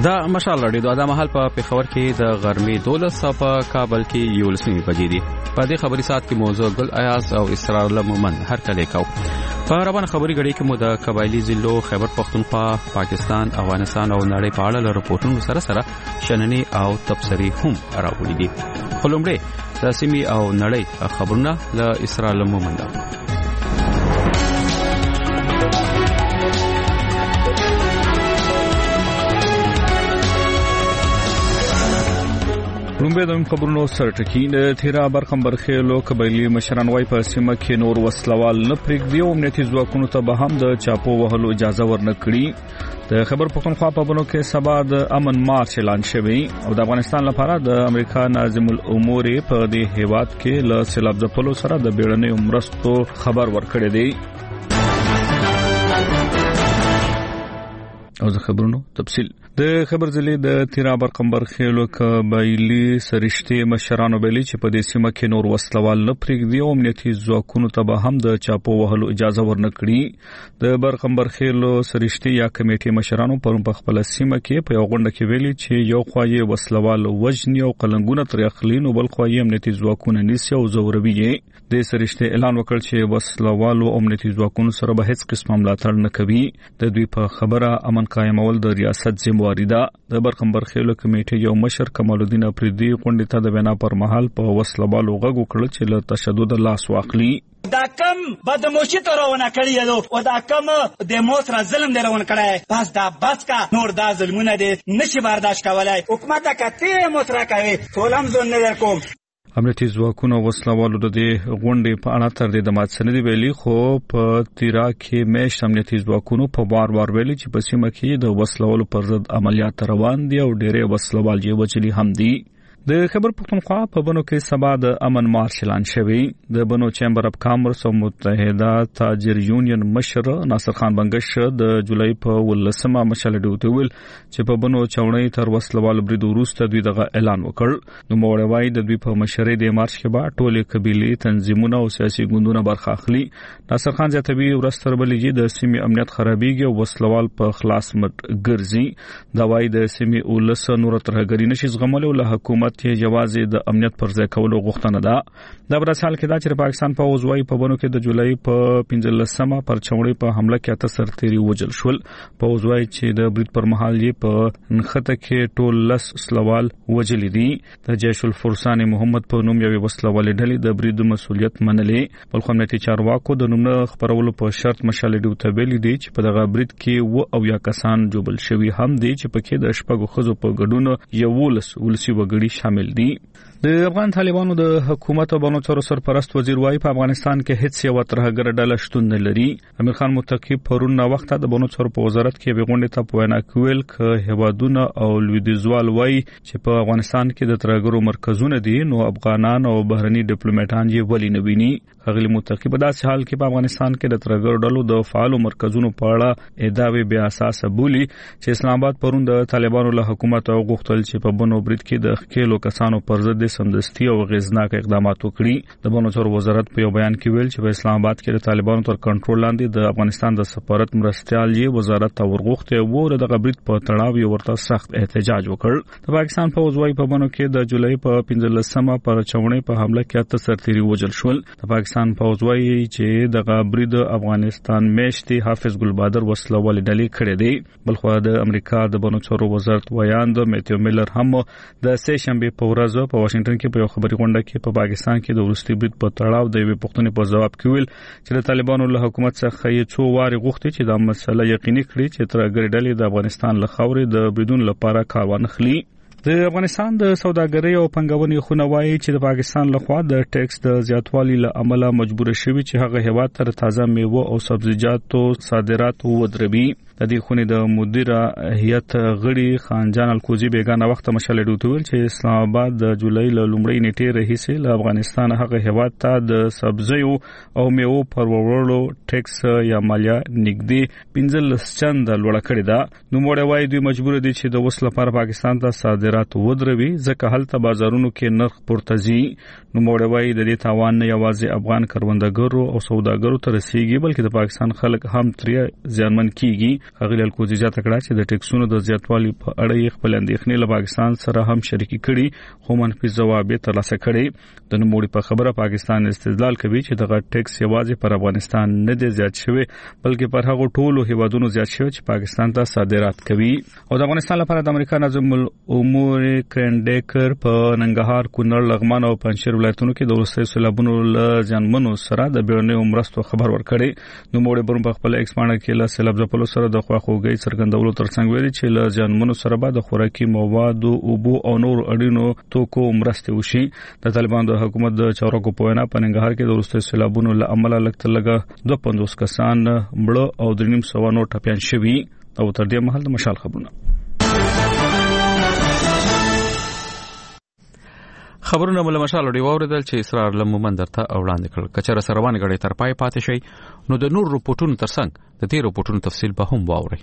دا مشال لري دا محل په پېښور کې د غرمې 12 په کابل کې 11 بجې دي. په دې خبري سات کې موضوع ګل ایاز او اسرار لمن هر کله کاو. په روان خبري غړي کې مو د قبایلی ضلعو خیبر پختونخوا، پاکستان، افغانستان او نړۍ په اړه راپورټونه سره شننې او تبصرې هم راوړي دي. خلومړي د سیمې او نړۍ خبرونه له اسرار لمن ده. رومبه د خبرونو سرټکی د تیرا برخمبرخېلو قبایلی مشران وای په سیمه کې نور وسلوال نه پرېږدي او امنیتي ځواکونو ته به هم د چاپو وهلو اجازه ورنکړي. د خبر پختونخوا په بنو کې سبا د امن مارچ اعلان شوی او د افغانستان لپاره د امریکا ناظم الامور په دې هیواد کې له سیلاب ځپلو سره د بیړنۍ مرستو خبر ورکړی دی. او د خبرونو تفصیل د خبر ځلې د تیرا برخمبرخېلو قبایلی سرشتي مشرانو ویلي چې په دې سیمه کې نور وسلوال نه پرېږدي او امنیتي ځواکونو ته به هم د چاپو وهلو اجازه ورنکړي. د برخمبرخېلو سرشتي یا کمیټې مشرانو پرون په خپل سیمه کې په یو غونډه کې ویلي چې یو خوايي وسلوال وجنی او قلنګونه تر اخلین او بل خوايي امنیتي ځواکونه نیسي او زوروي. د سرشتي اعلان وکړ چې وسلوال او امنیتي ځواکونو سره به هیڅ قسم ملاتړ نه کوي. د دوی په خبره امن قائمول د ریاست ذمہواری ده. د برخمبرخېلو کمیټې یو مشر کمال الدین افریدي غونډې ته د وینا پر مهال په وسلوالو غږ وکړ چې له تشدد لاس واخلي. دا کم بدموشي ترونه کړی دی او دا کم د موت را ظلم درون کړی بس دا بس کا نور دا ظلمونه دي نشي برداشت کولای. حکومت کته موت را کوي ټولم زون نه درکوم. امنیتي ځواکونو وسلوالو د غونډې په اړه تر دې د مات سندې ویلي خو په تیرا کې مېش امنیتي ځواکونو په وار ویلي چې په سیمه کې د وسلوالو پر ضد عملیات روان دي او ډېرې وسلوال یې وچلي هم دي. د خبر پختونخوا په بنو کې سبا د امن مارچ اعلان شوی. د بنو چیمبر اف کامرس او متحده تاجر یونین مشر ناصر خان بنگش د جولای په 18مه مشال ډیوټول چې په بنو چاونۍ تر وسلوال برید وروسته دوی دغه اعلان وکړ. نو موړوي د دوی په مشرۍ د مارچ کې با ټولې قبيلي تنظیمونه او سیاسي ګوندونه برخه اخلي. ناصر خان زیاتوي ورستر بلېږي د سیمې امنیت خرابېږي او وسلوال په خلاص مټ ګرځي. دا وایي د سیمې ولس نور ترهګری نشي زغمول او له حکومت چې جوازي د امنیت پر ځای کولو غوښتنه ده. دا برسال کې دا چې پاکستان په وزوي په بنو کې د جولای په 15مه پر چوڼې په حمله کې 8 سرتيري وجل شول. په وزوي چې د برید پر مهال یې په نخته کې ټول لس وسلوال وجل دي. د جيش الفرسان محمد په نوم یو وسلوال ډلې د برید مسولیت منلې. بل خو امنیتي چارواکو د نوم خبرولو په شرط مشال ډیو ته ویلي دي چې په دغه برید کې او یا کسان جوبل شوی هم دي چې پکې د شپږو خزو په ګډون یو ولسی وګړي شامل دي. د افغان طالبانو د حکومت او بنو چارو سرپرست وزیر وايي په افغانستان کې هیڅ یو ترهګر ډله شتون نه لري. امیر خان متقی پرون وخت د بنو چارو په وزارت کې غونډه ته په وینا کویل ک هوادونه او لویدیزوال وايي چې په افغانستان کې د ترهګرو مرکزونه دي نو افغانان او بهرني ډیپلوماټان یې ولې نه ویني. غلی متقی په داسې حال کې په افغانستان کې د ترهګرو ډلو د فعالو مرکزونو په اړه ادعاوې بیا اساس بولی چې اسلام آباد پرون د طالبانو له حکومت او غوښتل چې په بنو برید کې د خېلو کسانو پر ضد سمدستي او غیرزناک اقدامات وکړي. د بنو چارو وزارت په یو بیان کې ویل چې په اسلام آباد کې د طالبانو تر کنټرول لاندې د افغانستان د سفارت مرستيال یې وزارت ته ورغوښته او د غبرید په تړاو یې ورته سخت احتجاج وکړ. د پاکستان په وزوي په بنو کې د جولای په 15مه پر چوڼې په حمله کې 8 سرتيري وجل شول. د پاکستان په وزوي چې د غبرید افغانستان میشتي حافظ ګلبادر وسلوال ډلې کړې دي. بلخو د امریکا د بنو چارو وزارت ویاند میتیو میلر هم د سه شنبه په ورځ په واشنگټن کې په یو خبري غونډه کې په پاکستان کې د ورستي برید په تړاو د یوې پوښتنې په جواب کې ویل چې د طالبانو له حکومت څخه یې څو واري غوښتي چې دا مسله یقیني کړي چې ترهګر ډلې د افغانستان له خاورې د بریدون لپاره کار ونخلي. د افغانستان د سوداګرۍ او پنګونې خونه وایي چې د پاکستان لخوا د ټیکس د زیاتوالي له امله مجبور شوی چې هغه هیواد تر تازه میوه او سبزیجاتو صادرات ودروي. د دې خونې د مدیر هیئت غړي خانجان الکوزي بیگانه وخت مشال ډوټول چې اسلام آباد د جولای له لومړۍ نیټې راهیسې له افغانستان هغه هیواد ته د سبزیو او میوه پر وړلو ټیکس یا مالیه نږدې 15 چنده لوړ کړی دا. نو موږ وایي دوی مجبور دي چې د وسله لپاره پاکستان ته صادرات ودروي ځکه هلته بازارونو کې نرخ پورتزي. نو موږ وایي د دې تاوان نه یوازې افغان کروندګرو او سوداګرو ته رسیږي بلکې د پاکستان خلک هم ترې زیانمن کیږي. ښاغلي الکوزي زیاته کړه چې د ټیکسونو د زیاتوالي په اړه خپل اندېښنې له پاکستان سره هم شریکي کړي خو منفي ځواب یې ترلاسه کړي د نوموړي په خبره پاکستان استدلال کوي چې دغه ټیکس یوازې پر افغانستان نه دی زیات شوی بلکې پر هغو ټولو هیوادونو زیات شوی چې پاکستان ته صادرات کوي او د افغانستان لپاره د امریکا نظم الامور کرنډیکر په ننګرهار کونړ لغمان او پنجشیر ولایتونو کې د وروستي سیلابونو له ځانمنو سره د بیړنیو مرستو خبر ورکړي نو موږ په خپل ایکس باندې کې له سیلاب ځپلو سره د خواخوږي څرګندولو ترڅنګ ویلي چې له ځانمنو سره به د خوراکي موادو اوبو او نور اړینو توکو مرستې وشي د طالبانو د حکومت د چارواکو په وینا په ننګرهار کې د وروستي سیلابونو له امله لږ 250 کسان مړه او 300 نور ټپيان شوي او تر دې مهال د مشال خبرونه خبرونه مله مشال دی ووردل چې اسرار لمومن درته وړاندې کړ کچره سروان غړي تر پای پاتې شي نو د نور رپورټونو ترڅنګ د دې رپورټونو تفصیل به هم واوري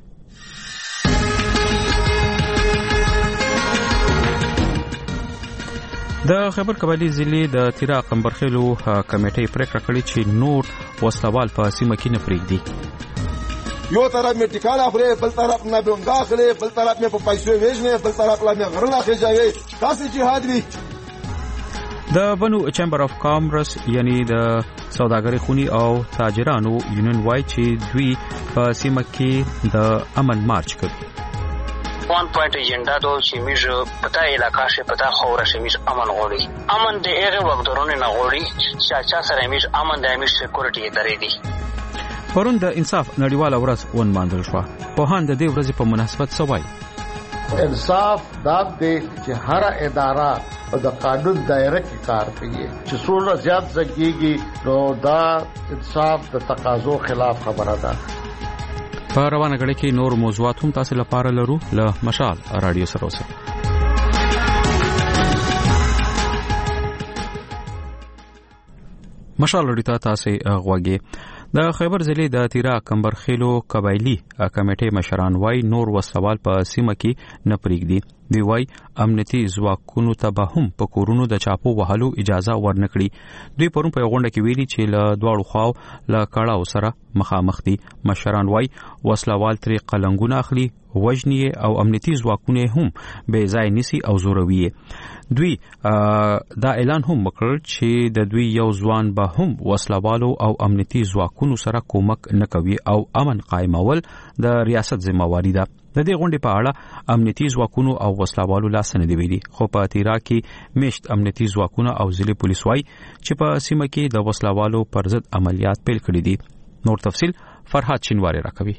د خیبر قبایلی ضلع د تیرا قمبرخیلو کمیټې پریکړه کړې چې نور وسلوال په سیمه کې نه پریږدي یو طرف میں ټیکاله خوري بل طرف نه بم داخله بل طرف میں په پیسو ویژنه بل طرف لا مې غرلا خجاوي تاسو جهاد وی د بنو چیمبر اف کامرس یعنی د سوداګری خونی او تاجرانو یونین وای چې دوی په سیمه کې د امن مارچ کوي وان پوینټ ایجنډا دو چې میږي پتا علاقہ شه پتا خوره شه میږي امن غوړي امن د هغه وګړو نه غوړي چې چا سره میږي امن د میږي سکیورټي درې دي پرون د انصاف نړیواله ورځ ونمانځل شو په هان د دې ورځې په مناسبت سوای انصاف دا دې چې هر اداره د قانون دایره کې کار کوي چې څومره زیات زګيږي نو دا انصاف د تقاضو خلاف خبره ده په روانه غړي کې نور موضوعات هم تاسو لپاره لرو له مشال رادیو سره اوسه مشال رادیو تاسو غوږی د خیبر ضلع د تیرا کمبرخیلو قبایلی کمیټې مشران وای نور وسوال په سیمه کې نه پریږدي دی وای امنیتي ځواکونو ته به هم په کورونو د چاپو وهلو اجازه ورنکړي دوی پرون په غونډه کې ویلي چې له دواړو خواو له کړهو سره مخامخ دي مشران وای وسلوال ترې قلنګونه اخلي وجنی او امنیتي ځواکونه هم به ځای نسی او زوروي دوی دا اعلان هم وکړ چې د دوی یو ځوان به هم وسلوالو او امنیتي ځواکونو سره کومک نه کوي او امن قائمول د ریاست ذمہواری ده د دې غونډې په اړه امنیتي ځواکونو او وسلوالو لاس نه دی ویلي خو په تیرا کې میشت امنیتي ځواکونه او ضلع پولیس وای چې په سیمه کې د وسلوالو پر ضد عملیات پیل کړي دي نور تفصیل فرحات چینواری راکوي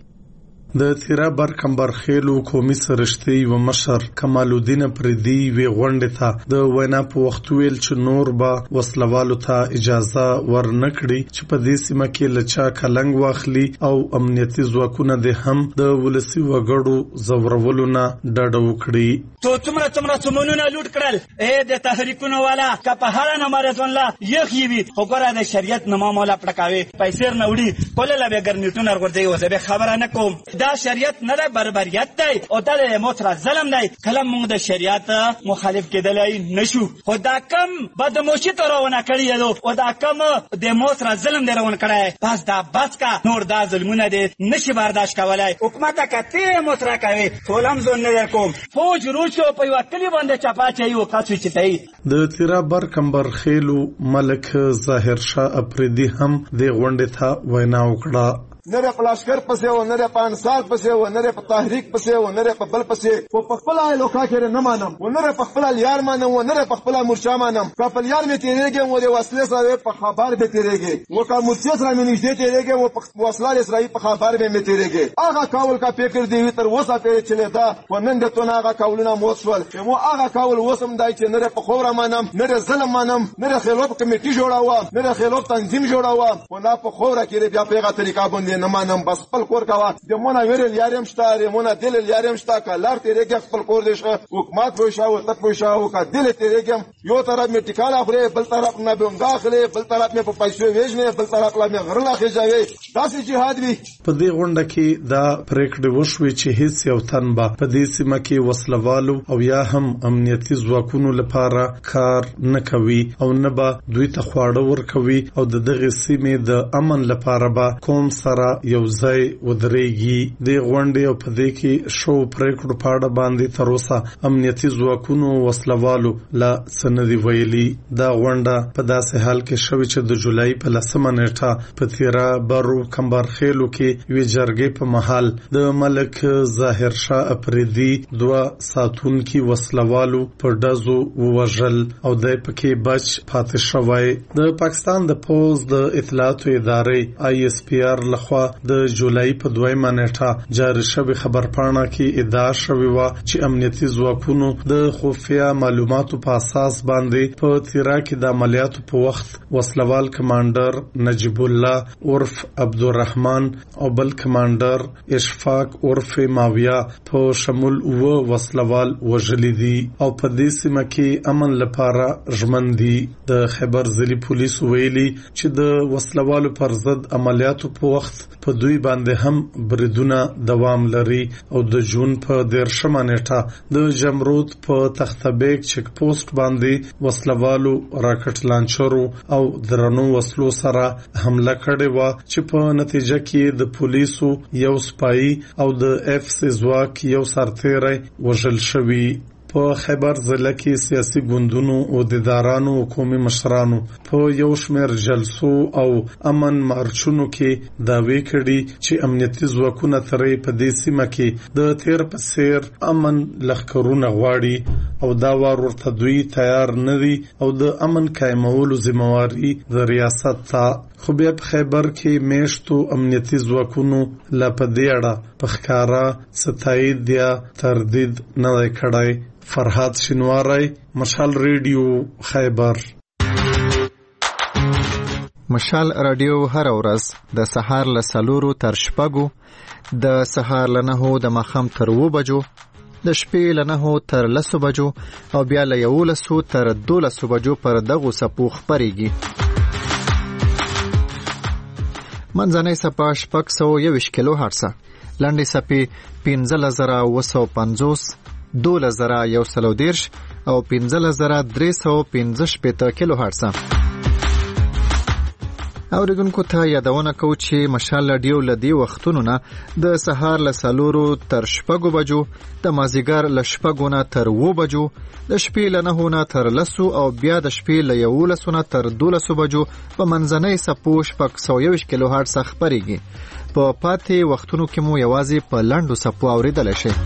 د تیرا برکمبرخیلو قومي سرشتي و مشر کمال الدین پردي وی غونډه ته د وینا په وخت ویل چې نور به وسلوالو ته اجازه ورنکړي چې په دې سیمه کې لچا کلنګ واخلي او امنیتي ځواکونه د هم د ولسی وګړو زورولو نه ډډه وکړي تو څومره څمنونه لوټ کړل د تحریکونو والا کپهاله نمبر ځونلا یخ یوي خو ګره د شریعت نامه مولا پړکاوي پیسې نه وړي کوله لا به ګرنیټونه ورته وځي به خبره نه کوم دا شریعت نه ده بربریت دی او دا موثر ظلم دی کله موږ د شریعت مخالف کېدلای نشو خدا کم بدموشي ترونه کړی دی او دا کم د موثر ظلم درون کړی پس دا بس کا نور دا ظلمونه دي نشي برداشت کولای حکومت کته موثر کوي ټولم زون نه کوم فوج روشو په وکلی باندې چپا چي او کاڅو چتای د تیرا برکمبرخیلو ملک ظاهر شاه افریدي هم د غونډې ته وینا وکړه نره پلاشکر پسې و نره پانسال پسې و نره په تحریک پسې و نره په بل پسې و په خپل الوکا کې نه مانم و نره په خپل یار مانم و نره په خپل مرشا مانم خپل یار می تیریږي و د وسلې سره په خبر به تیریږي و کا مرشا سره می نږدې تیریږي و په وسلې سره په خبر به می تیریږي هغه کاول کا فکر دی تر وسه ته چلے دا و نن د تو هغه کاولونه موسول و هغه کاول وسم دای چې نره په خوره مانم نره ظلم مانم نره خلاف کمیټي جوړاوه نره خلاف تنظیم جوړاوه و نه په خوره کې بیا په هغه طریقه باندې نه مانم بس خپل کور کا د مونږ ویل یارم شته مونږ دل یارم شته کلار تیرېږي خپل کور دې شه حکومت وشاو تک وشاو کا دل تیرېږي یو طرف می ټیکاله خوري بل طرف نه بم داخله بل طرف می په پیسو ویژنه بل طرف لا می غرلا خجاوي تاسو جهاد وی په دې غونډه کې دا پریکړه وشوي چې هیڅ یو تن به په دې سیمه کې وسلوالو او یا هم امنیتي ځواکونو لپاره کار نه کوي او نه به دوی ته خواړه ورکوي او د دغه سیمې د امن لپاره به کوم سره سره یو ځای ودرېږي. د غونډې او په دې کې شو پریکړو په اړه باندې تر اوسه امنیتي ځواکونو وسلوالو لا سندي ویلي. دا غونډه په داسې حال کې شوې چې د جولای په 10 نیټه په تیرا برو کمبرخیلو کې وی جرګې په محل د ملک ظاهر شاه اپریدي 2 ساتونکي وسلوالو په ډزو ووژل او د پکې بچ پاتې شوی. د پاکستان د پوز د اطلاعاتو ادارې ISPR لخوا د جولای په 2 نیټه جاری شوی خبرپاڼه کې ادعا شوی و چې امنیتي ځواکونو د خفیه معلوماتو په اساس باندې په تیرا کې د عملیاتو په وخت وسلوال کمانډر نجیب الله عرف عبدالرحمن او بل کمانډر اشفاق عرف ماویا په شمول و وسلوال وژلي دي او په دې سیمه کې امن لپاره ژمندي. د خیبر ضلعي پولیسو ویلي چې د وسلوالو پر ضد عملیاتو په وخت په دوی باندې هم بریدونه دوام لري او د جون په 13 نیټه د جمرود په تختبیک چک پوسټ باندې وسلوالو راکټ لانچرو او درنو وسلو سره حمله کړې و چې په نتیجه کې د پولیسو یو سپایي او د FC ځواک یو سرتیری وژل شوی. په خیبر ضلع کې سیاسي ګوندونو او عہدیدارانو او قومي مشرانو په یو شمېر جلسو او امن مارچونو کې دعوی کړي چې امنیتي ځواکونه ترې په دې سیمه کې د تیر په څیر امن لښکرونه غواړي او دا وار ورته دوی تیار نه دي او د امن قائمولو ذمہواری د ریاست ته. خو بیا په خیبر کې میشتو امنیتي ځواکونو لا په دې اړه په ښکارا ستایید یا تردید نه کړای. فرهاد شینواری، مشال ریډیو، خیبر. مشال رادیو هر ورځ د سهار له 4 تر 6، د سهار له 9 د ماښام تر 2 بجو، د شپې له 9 تر 10 بجو او بیا له 11 تر 12 بجو پر دغه سپو خبريږي. منځنۍ سپا 621 کیلو هرتز، لنډې سپې 15950، 12130 او 15315 کیلو هرتز. اوریدونکو ته یادونه کوم چې مشال رادیو لدی وختونو نه د سهار له 4 تر 6 بجو، د مازیګر له 6 نه تر 2 بجو، د شپې له 9 نه تر 10 او بیا د شپې له 11 نه تر 12 بجو په منځنۍ سپو 621 کیلو هرتز خبريږي. په پاتې وختونو کې مو یوازې په لاندو سپو اوریدل شي.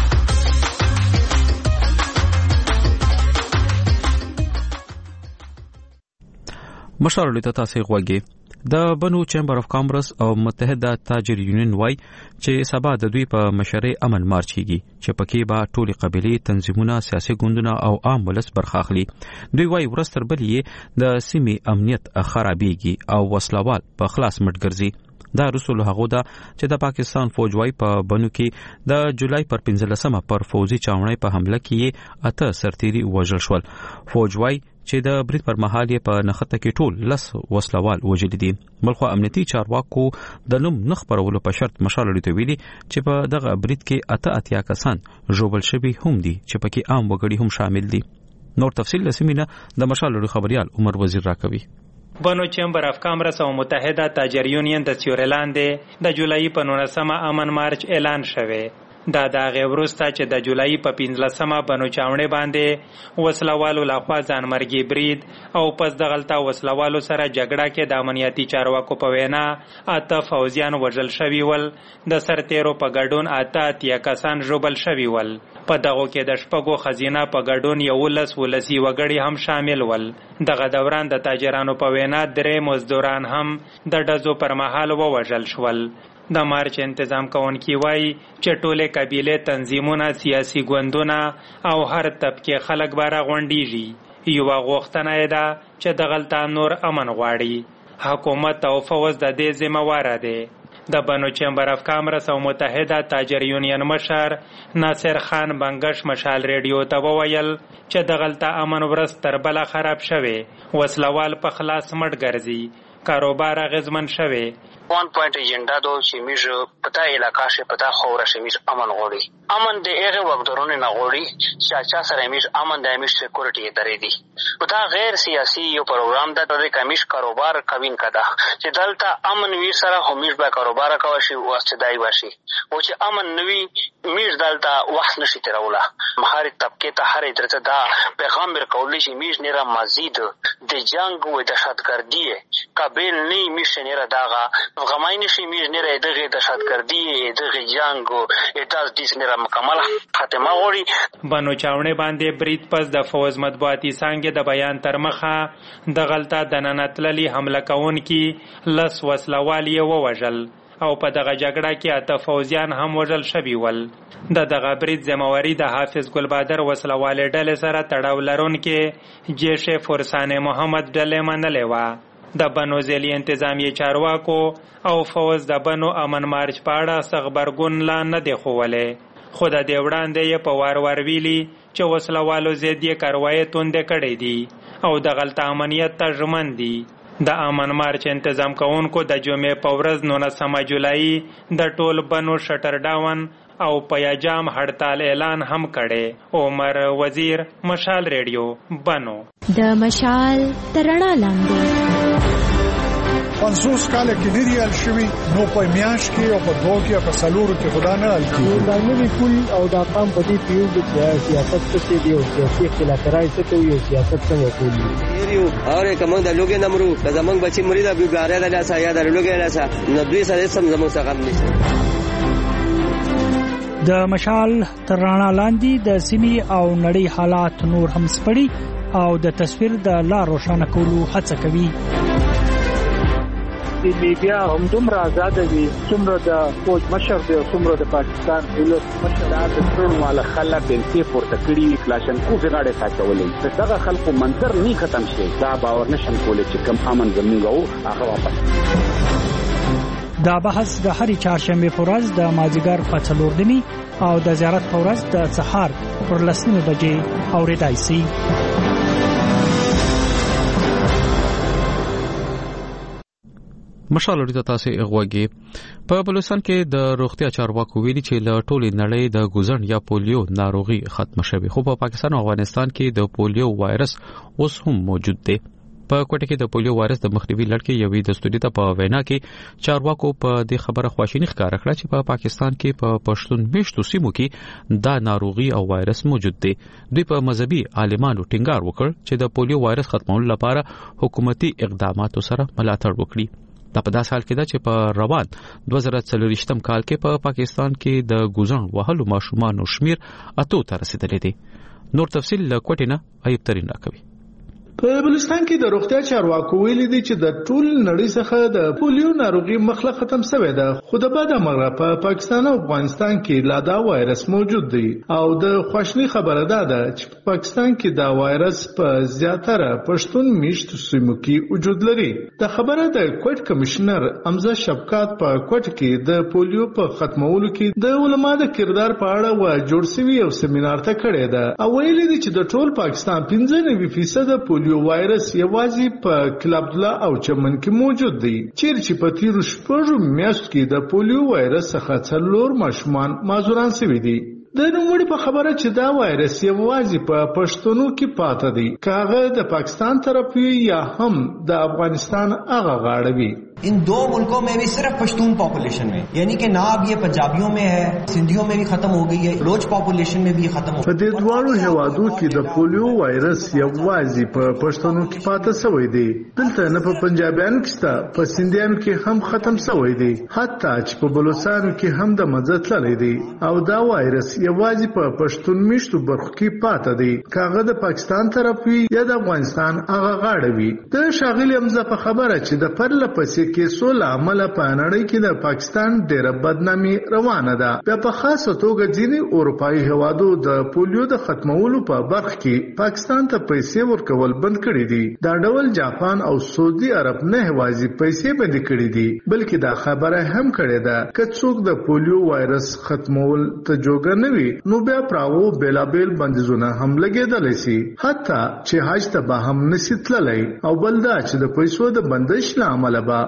مشال ته تاسو غوږی. د بنو چیمبر اف کانګرس او متحده تاجر یونین وای چې سبا د دوی په مشرۍ امن مارچ کیږي چې پکې به ټولي قبيلي تنظیمونه، سیاسي ګوندونه او عام ولس برخه اخلي. دوی وای ورستر بلې د سیمې امنیت خرابېږي او وسلوال په خلاص مټ ګرځي. دا رسول هغه دا چې د پاکستان فوج وای په بنو کې د جولای پر 15 پر فوجي چاونۍ په حمله کې 8 سرتيري وژل شول. فوج وای چې د برید پر مهال یې په نخته کې ټول 10 وسلوال وژل دي. بلخو امنیتي چارواکو د نوم نخ پرولو په شرط مشال لري ویلي چې په دغه برید کې 8 کسان ژوبل شوي هم دي چې پکې عام وګړي هم شامل دي. نور تفصیل لسمینه د مشال لري خبريال عمر وزیر راکوي. بنو چیمبر اف کانګرس او متحده تاجر یونین د سیورلاند د جولای په 19 امن مارچ اعلان شوه. دا دغه وروسته چې د جولای په 15 بنو چاونې باندې وسلوالو لخوا ځانمرګي برید او پس د غلطه وسلوالو سره جګړه کې د امنیتي چارواکو په وینا 8 فوجیان وژل شوي ول. د سرتیرو په ګډون 8 کسان ژوبل شوي ول. په دغه کې د شپږو خزینه په ګډون 11 ولسی وګړي هم شامل ول. دغه دوران د تاجرانو په وینا 3 مزدوران هم د ډزو پر مهال ووژل شول. د مارچ انتظام کوونکي وایي چې ټوله قبیله تنظیمونه، سیاسي ګوندونه او هر طبقه خلک بارا غونډيږي. یو غوښتنه ده چې د غلطه نور امن غواړي. حکومت او فوج د دې ذمہوار دي. د بنو چیمبر اف کانګرس او متحده تاجر یونین مشر ناصر خان بنگش مشال ریډیو ته وویل چې د غلطه امن ورځ تر بل خراب شوه. وسلوال په خلاص مټ ګرځي، کاروبار غزمن شوه. وان پوینټ ایجنډا دو چې میږ پتا علاقہ شه پتا خوره شه میږ امن غوړي امن د هغه وګړو نه غوړي چې چا سره میش امن د میش سکیورټي درې دي دا غیر سیاسي یو پروګرام د کمیش کاروبار کوین کدا چې دلته امن وی سره همیش به کاروبار کوي شي واستدای وشي او چې امن نوي میش دلته وخت نشي تروله مخارج طبقه ته هر درته دا پیغام ورکول شي میش نه را مزید د جنگ او دهشتګردي قابل نه میش نه را داغه غماین شي میش نه را دغه دهشتګردي دغه جنگ او اتاس دیس نه را مکمل خاتمه غوړي بنو چاونه باندې برید پس د فوز مطبوعاتي څنګه د بیان تر مخه د غلطه د ننتللی حمله کون کی لس وسلوالی ووجل او په دغه جګړه کې اته فوزیان هم وژل شوي ول دغه برید ذمہواری د حافظ ګلبادر وسلواله ډلې سره تړاو لرونکي جیش فرسان محمد ډلې منلې و د بنو ذیلی انتظامی چارواکو او فوز د بنو امن مارچ پاړه خبرګون لا نه دی خوولې خو د دې وړاندې په وار ویلي چې وسلوالو زیاتې کاروایی توندې کړې دي او د غلط امنیت ته ژمن دي د امن مارچ تنظیم کوونکو د جمعې په ورځ 19 جولای د ټول بنو شټر ډاون او پیاجام هړتال اعلان هم کړي عمر وزیر مشال ریډیو بنو د مشال ترڼا لاندې 500 کال کې لري شوی نو په میاش کې او په دوه کې په سلورو کې خدا نه الکی دا نوی کول او دا قام په دې پیو د سیاست څخه دی او سیاسي اختلافات څخه کوي سیاست څنګه کوي یریو اور کوم د لوګي نمرو د زمنګ بچی مرید ابو ګاره د لاسه یا د لوګي لاسه نو دوی سره سم زموږ څخه نشته د مشال ترڼا لاندې د سیمې او نړۍ حالات نور هم سپړي او د تصویر د لا روښانه کولو هڅه کوي د میډیا هم دومره آزاد دي څومره د فوج مشر دی او څومره د پاکستان دولت مشر د ټول مال خلک بنتي پورته کړی کلاشنکوف غاړه ساتولې دغه خلکو منظر نه ختم شي دا باور نشم کولای چې کم امن زموږ هغه واپس دا بحث د هرې چهارشنبه په ورځ د مازیګر په 4 نیمه او د زیارت په ورځ د سهار پر 10 بجې اورېدای شي مشال لري تاسو غوږی په بلوچستان کې د روغتیا چارواکو ویلي چې له ټولې نړۍ د ګوزن یا پولیو ناروغي ختم شوه خو په پاکستان او افغانستان کې د پولیو وایرس اوس هم موجود دی په کوټه کې د پولیو وایرس د مخنیوي لړۍ یوې دستوري ته په وینا کې چارواکو په دې خبره خواشینی ښکاره کړه چې په پاکستان کې په پښتون میشتو سیمو کې دا ناروغي او وایرس موجود دی دوی په مذهبي عالمانو ټینګار وکړ چې د پولیو وایرس ختمولو لپاره حکومتي اقداماتو سره ملاتړ وکړي دا په داسې حال کې ده چې په روان 2024 کال کې په پاکستان کې د ګوزن وهلو ماشومان شمیر 8 ته رسیدلی دی نور تفصیل له کوټې نه ایوب ترين راکوي په بلوچستان کې د روغتیا چارواکو ویلي دي چې د ټول نړۍ څخه د پولیو ناروغي مخله ختم شوې ده خو د بعد امر په پاکستان او افغانستان کې لا دا وایرس موجود دی او د خوشنی خبره ده چې په پاکستان کې دا وایرس په زیاتره پښتون میشت سیمو کې وجود لري د خبره د کوټ کمشنر امزه شفقات په کوټ کې د پولیو په ختمولو کې د علماء د کردار په اړه و جوړ شوی یو سیمینار ته کړی ده او ویلي دي چې د ټول پاکستان 95% پولیو وایرس یوازې په کلاب الله او چمن کې موجود دی چې په تیرو شپږو میاشتو کې د پولیو وایرس څخه 4 ماشومان معذوران شوي دي د نوموړي په خبره چې دا وایرس یوازې په پښتونو کې پاتې دی کاغه د پاکستان طرف یا هم د افغانستان هغه غاړه وي इन दो मुल्कों में भी सिर्फ पश्तून पॉपुलेशन में यानी कि ना अब ये पंजाबियों में है सिंधियों में भी खत्म हो गई है लोच पॉपुलेशन में भी खत्म हो गई है دوالو هوادو کې د پولیو وایرس یوازې په پښتنو کې پاتې شوی دی دلته نه په پنجابیانو کې ستا په سندیانو کې هم ختم شوی دی حتی چې په بلوچستان کې هم د مزه تللی دی او دا وایرس یوازې په پښتون میشتو برخو کې پاتې دی کاغه د پاکستان طرف وي یا د افغانستان هغه غاړه وي د شاغلی امزه په خبره چې د پرله پسې کې سول عمل په نړۍ کې د پاکستان ډېر بدنامي روانه ده په خاصه توګه ځینې اروپאי هوادو د پولیو د ختمولو په برخه کې پاکستان ته پیسې ورکول بند کړي دي دا ډول جاپان او سعودي عرب نه هوازي پیسې بند کړي دي بلکې دا خبره هم کړې ده چې څوک د پولیو وایرس ختمول ته جوګه نه وي نو بیا پراو بیلابل بندیزونه هم لګیدل شي حتی چې حج ته به هم نسیتللی او بلدا چې د پیسو د بندش له عمله به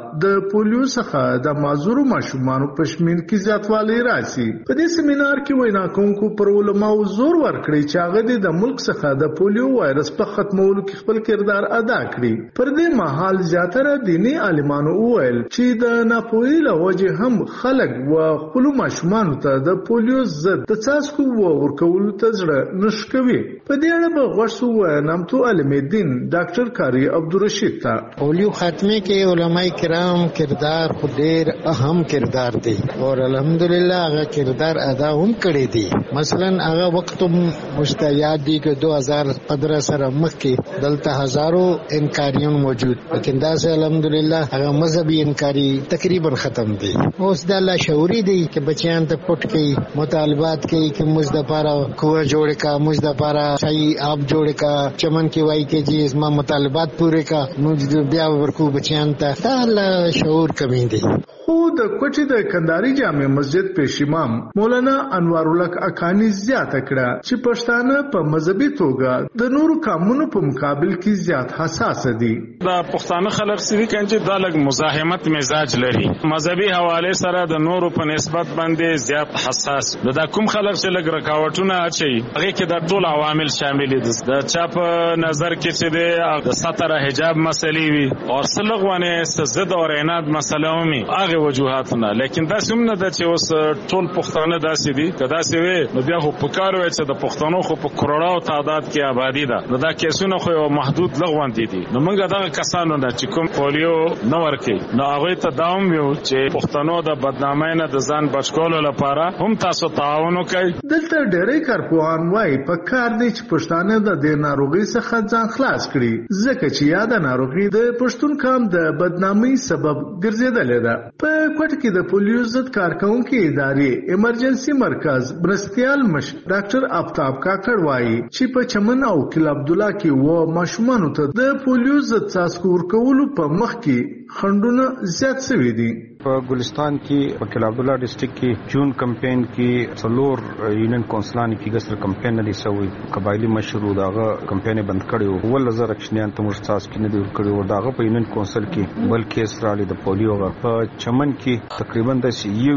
د پولیو څخه د معذورو ماشومانو په شمیر کې زیاتوالی راشي. په دې سیمینار کې وینا کوونکو پر علماو زور ورکړي چې هغه د ملک څخه د پولیو وایرس په ختمولو کې خپل کردار ادا کړي. پر دې مهال زیاتره دیني عالمانو وویل چې د ناپوهۍ له وجې هم خلک و خپلو ماشومانو ته د پولیو ضد د څاڅکو ورکولو ته زړه نه ښه کوي. په دې اړه به غوږ شو نامتو عالم دین ډاکټر کاری عبدالرشید ته. پولیو خاتمه کې علماء کرام کردار خو ډېر اهم کردار دی او الحمدلله هغه کردار ادا هم کړی دی. مثلا هغه وخت مستعد دي چې 2015 سره مخکې دلته هزارو انکاریون موجود، لیکن دا سه الحمدلله هغه مذهبي انکاری تقریبا ختم دي. اوس د الله شعوري دي چې بچیان ته پټ کې مطالبات کوي چې موږ د پاره کوه جوړ کا، موږ د پاره صحیح آب جوړ کا، چمن کې وای کې چې اسما مطالبات پوره کا، موږ بیا ورکو بچیان ته. دا الله شعور کمی دي. خو د کوټې د کندهاري جامع مسجد پیش امام مولانا انوار الحق اکانی زیاته کړه چې پښتانه په مذهبي توګه د نورو قومونو په مقابل کې زیات حساس دي. دا پښتانه خلک سړي کانچې د لګ مزاحمت مزاج لري، مذهبي حواله سره د نورو په نسبت باندې زیات حساس. دا کوم خلک چې لګ رکاوټونه اچي هغه کې د ټول عوامل شامل دي. د چا په نظر کې چې د ستر حجاب مسلې وي او سلغونه زد او عناد مسله ومي هغه وجوهاتونه، لیکن دا سمنه د چې اوس ټول پښتانه داسې دي کدا سی وي نو بیا خو پکارو چې د پښتنو خو په کروڑاو تعداد کې آبادی ده. دا کیسونه خو محدود لغوان دي. نو موږ دا کسانو نه چې کوم پولیو نه ورکي نو هغه ته داوم یو چې پښتنو د بدنامۍ نه د ځان بچکولو لپاره هم تاسو تعاون وکړئ. دلته ډېری کارپوهان وایي په کار دي چې پښتانه د دې ناروغي څخه ځان خلاص کړي ځکه چې یاده ناروغي د پښتون قوم د بدنامۍ سبب ګرځېدلې ده. په کوټه کې د پولیو ضد کارکونکو ادارې ایمرجنسي مرکز برستیال مشر ډاکټر آفتاب کاکړ وایي چې په چمن او کل عبد الله کې و ماشومانو ته د پولیو ضد څاڅکو ورکولو په مخ کې خنډونه زیات شوي دي. په ګلستان کې په کل عبد الله ډیسټریکټ کې جون کمپاین کې څلور یونین کونسلان کې ګسر کمپاین نه دی سوی، قبایلی مشرو داغه کمپاین بند کړو. ول زر اکشنیان ته مرساس کې نه دی ور کړو. داغه په یونین کونسل کې بلکې اسرائیل د پولیو په چمن کې تقریبا د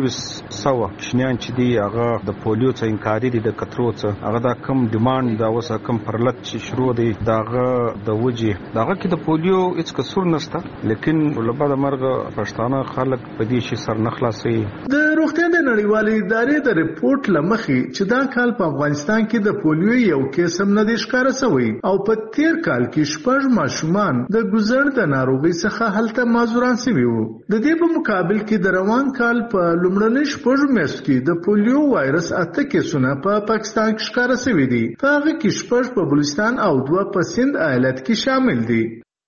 100 اکشنیان چې دی هغه د پولیو څخه انکاري دي د کترو څخه هغه دا کم ډیماند دا وسه کم پرلط چې شروع دی داغه د وجه داغه کې د پولیو هیڅ قصور نشته، لیکن لبا د مرګ پښتانه خلک په دې شي سر نخلاصي. د روغتیا د نړیوالې ادارې د ریپورت لمخې چې دا کال په افغانستان کې د پولیو یو کیس هم نه دی ښکاره شوی او په تیر کال کې 6 ماشومان د ګزر د ناروغي څخه هلته معذوران شوي وو. د دې په مقابل کې د روان کال په لومړنۍ 6 میاشتو کې د پولیو وایرس 8 کیسونه په پاکستان کې ښکاره شوي دي. په هغه کې 6 په بلوچستان او 2 په سند ایالت کې شامل دي.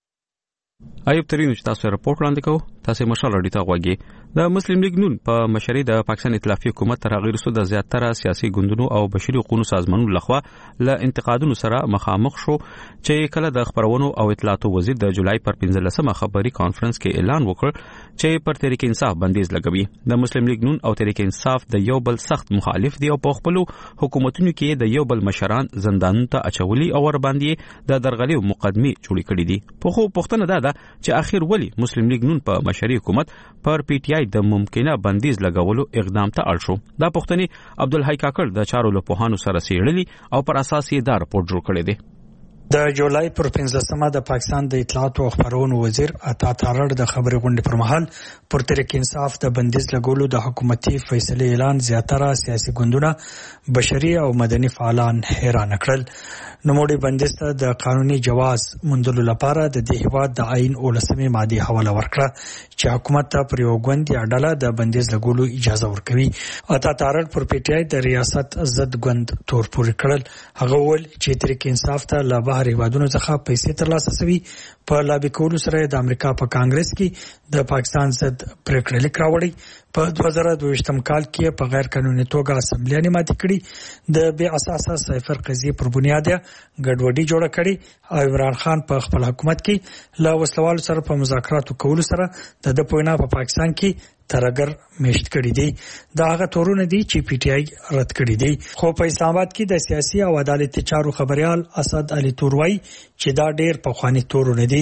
ایوب ترين چې تاسو راپورټ وړاندې کوو تاسو مشال اړیته غوږی. د مسلم لیگ نون په مشرۍ د پاکستان ائتلافي حکومت تر غیر سود زیاتره سیاسي ګوندونو او بشري حقوقو سازمانونو لخوا له انتقادونو سره مخامخ شو چې کله د خبرونو او اطلاعاتو وزیر د جولای پر 15مه خبري کانفرنس کې اعلان وکړ چې پر تحریک انصاف بندیز لګوي. د مسلم لیگ نون او تحریک انصاف د یو بل سخت مخالف دي او په خپل حکومتونو کې د یو بل مشران زندانونو ته اچولي او ور باندې د درغلي مقدمه جوړې کړې دي. په خو پښتنه ده چې اخر ولی مسلم لیگ نون په مشرۍ حکومت پر پی ټی آی د ممکنه بندیز لګولو اقدام ته اړ شو. دا پښتني عبدالحی کاکړ د چارو له پوهانو سره سیړلی او پر اساس یې دا رپورټ جوړ کړی دی. د جولای پر 15مه د پاکستان د اطلاعات او خبرونو وزیر عطا تارړ د خبري غونډې پر مهال پر تحریک انصاف د بندیز لګولو د حکومتي فیصله اعلان زیاتره سیاسي ګوندونه بشري او مدني فعالان حیران کړل. نوموړي بندیز ته د قانوني جواز موندلو لپاره د دې هیواد د آئین 19 ماده حواله ورکړه چې حکومت ته پر یو ګوند یا ډله د بندیز لګولو اجازه ورکوي. عطا تارړ پر پی ټی آی د ریاست ضد ګوند تور پورې کړل. هغه ول چې تحریک انصاف ته له بهر هیوادونو څخه پیسې ترلاسه شوي په لابي کولو سره د امریکا په کانګرس کې د پاکستان ضد پریکړه لیک راوړی. په 2022م کال کې په غیر قانوني توګه اسمبلی نیمه کړي د بے اساسه سایفر قضیه پر بنیاد ګډوډي جوړه کړي او عمران خان په خپل حکومت کې له وسلوالو سره په مذاکراتو کولو سره د پوینا په پاکستان کې ترګر میشت کړي دي. دا هغه تورونه دي چې پی ټی آی رد کړي دي. خو په اسلام آباد کې د سیاسي او عدالتي چارو خبريال اسد علي توروي چې دا ډېر پخوانی تورونه دي.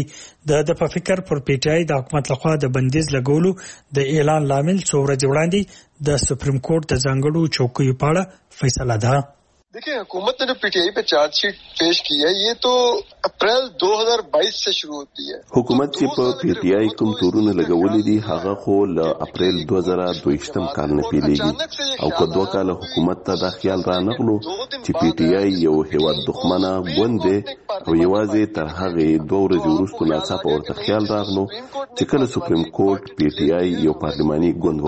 د په فکر پر پی ټی آی د حکومت لخوا د بندیز لګولو د اعلان لامل څو ورځې وړاندې د سپریم کورټ د ځانګړو چوکیو په اړه فیصله ده. देखिए हुकूमत ने जो पीटीआई पे चार्जशीट पेश की है ये तो अप्रैल 2022 से शुरू होती है. हुकूमत چې په پی کوم تورونه لګولې دي هغه خو له اپریل 2022 کال نه پیلېږي او که 2 کال حکومت ته دا خیال را نغلو چې پی یو هیواد دښمنه ګوند دی او یوازې تر هغه 2 ورځې وروسته ناڅاپه ورته خیال راغلو چې کله سپریم کورټ پی یو پارلماني ګوند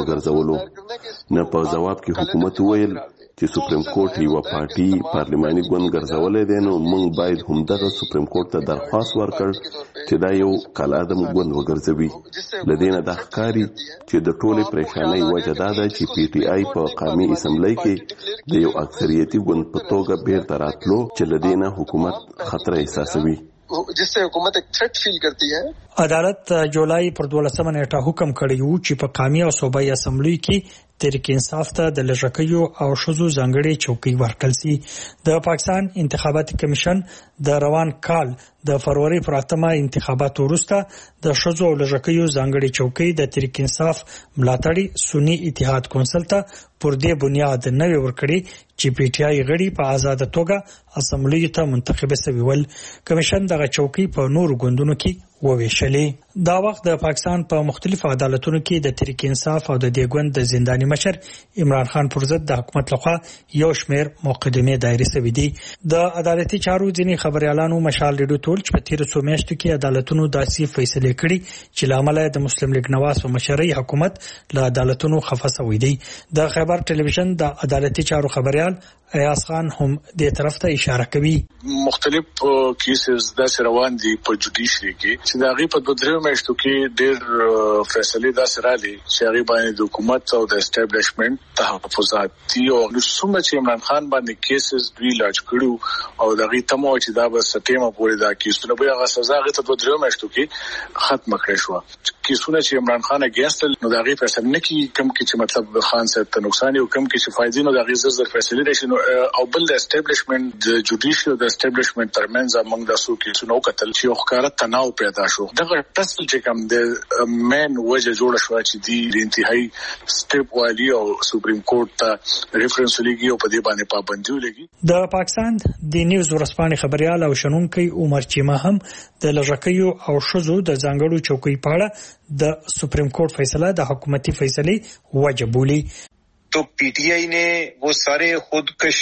وګرځولو نه په جواب کې حکومت وویل چې سپریم کورټ یو پارټي پارلماني ګوند ګرځولې ده نو موږ باید همدغه سپریم کورټ ته درخواست ورکړ چې دا یو کالادم ګوند وګرځوي. لدينا د ښکاری چې د ټولې پریشانۍ وجه دا ده چې پی ټی آی په قومي اسمبلی کې د یو اکثریتي ګوند په توګه بیرته راتلو چې لدينا حکومت خطر احساسوي जिससे हुकूमत एक थ्रेट फील करती है. عدالت جولای پر 12 نیټه حکم کړی و چې په قومي او صوبایي اسمبلی کې تحریک انصاف ته د لږکیو او ښځو ځانګړي چوکۍ ورکړل شي. د پاکستان انتخاباتي کمیشن د روان کال د فروری پر 8 انتخاباتو وروسته د ښځو او لږکیو ځانګړي چوکۍ د تحریک انصاف ملاتړي سنی اتحاد کونسل ته پر دې بنیاد نوې ورکړي چې پی ټی آی غړي په آزاد توګه اسمبلی ته منتخب شوي ول. کمیشن دغه چوکۍ په نورو ګوندونو کې وویشلې. دا وخت د پاکستان په مختلفو عدالتونو کې د تحریک انصاف او د دې ګوند د زنداني مشر عمران خان پر ضد د حکومت لخوا یو شمېر مقدمې دایره شوي دي. د عدالتي چارو ځینې خبريالانو مشال ریډیو ټول چې په تیر څو میاشتو کې عدالتونو داسې فیصله کړي چې لامل د مسلم لیگ نواز په مشرۍ حکومت له عدالتونو خفه شوی دی. د خیبر ټلویزیون د عدالتي چارو خبريال ایاز خان هم دې طرف ته اشاره کوي. مختلف کیسز داسې روان دي په جوډیشري کې چې د هغې په 2-3 میاشتو کې ډېر فیصلې داسې رالي چې هغې باندې د حکومت او د اسټابلیشمنټ تحفظات دي او څومره چې عمران خان باندې کیسز دوی لاج کړو او د هغې تمه وه چې دا به سپټمبر پورې دا کیسونه به هغه سزا هغې ته 2-3 میاشتو کې ختمه کړې شوه. کیسونه چې عمران خان اګینسټ نو د هغې فیصله نه کېږي کوم کې چې مطلب خان صاحب ته نقصان او کوم کې چې فایدې نو د هغې زر فیصلې راشي او بل د اسټابلیشمنت د جوډیشل د اسټابلیشمنت ترمنځ موږ د سو کې څنو کتل چې یو ښکارا تناو پیدا شو. دغه ټسل چې کوم د مین وجه جوړ شو چې دی انتهایی سټیپ والی او سپریم کورټ ته ریفرنس لګي او په دې باندې پابندي لګي. د پاکستان د نیوز ورسپانې خبريال او شنونکي عمر چیما هم د لږکیو او ښځو د ځانګړو چوکۍ په اړه د سپریم کورټ فیصله د حکومتي فیصلې وجه بولی. تو پی ٹی آئی نے وہ سارے خودکش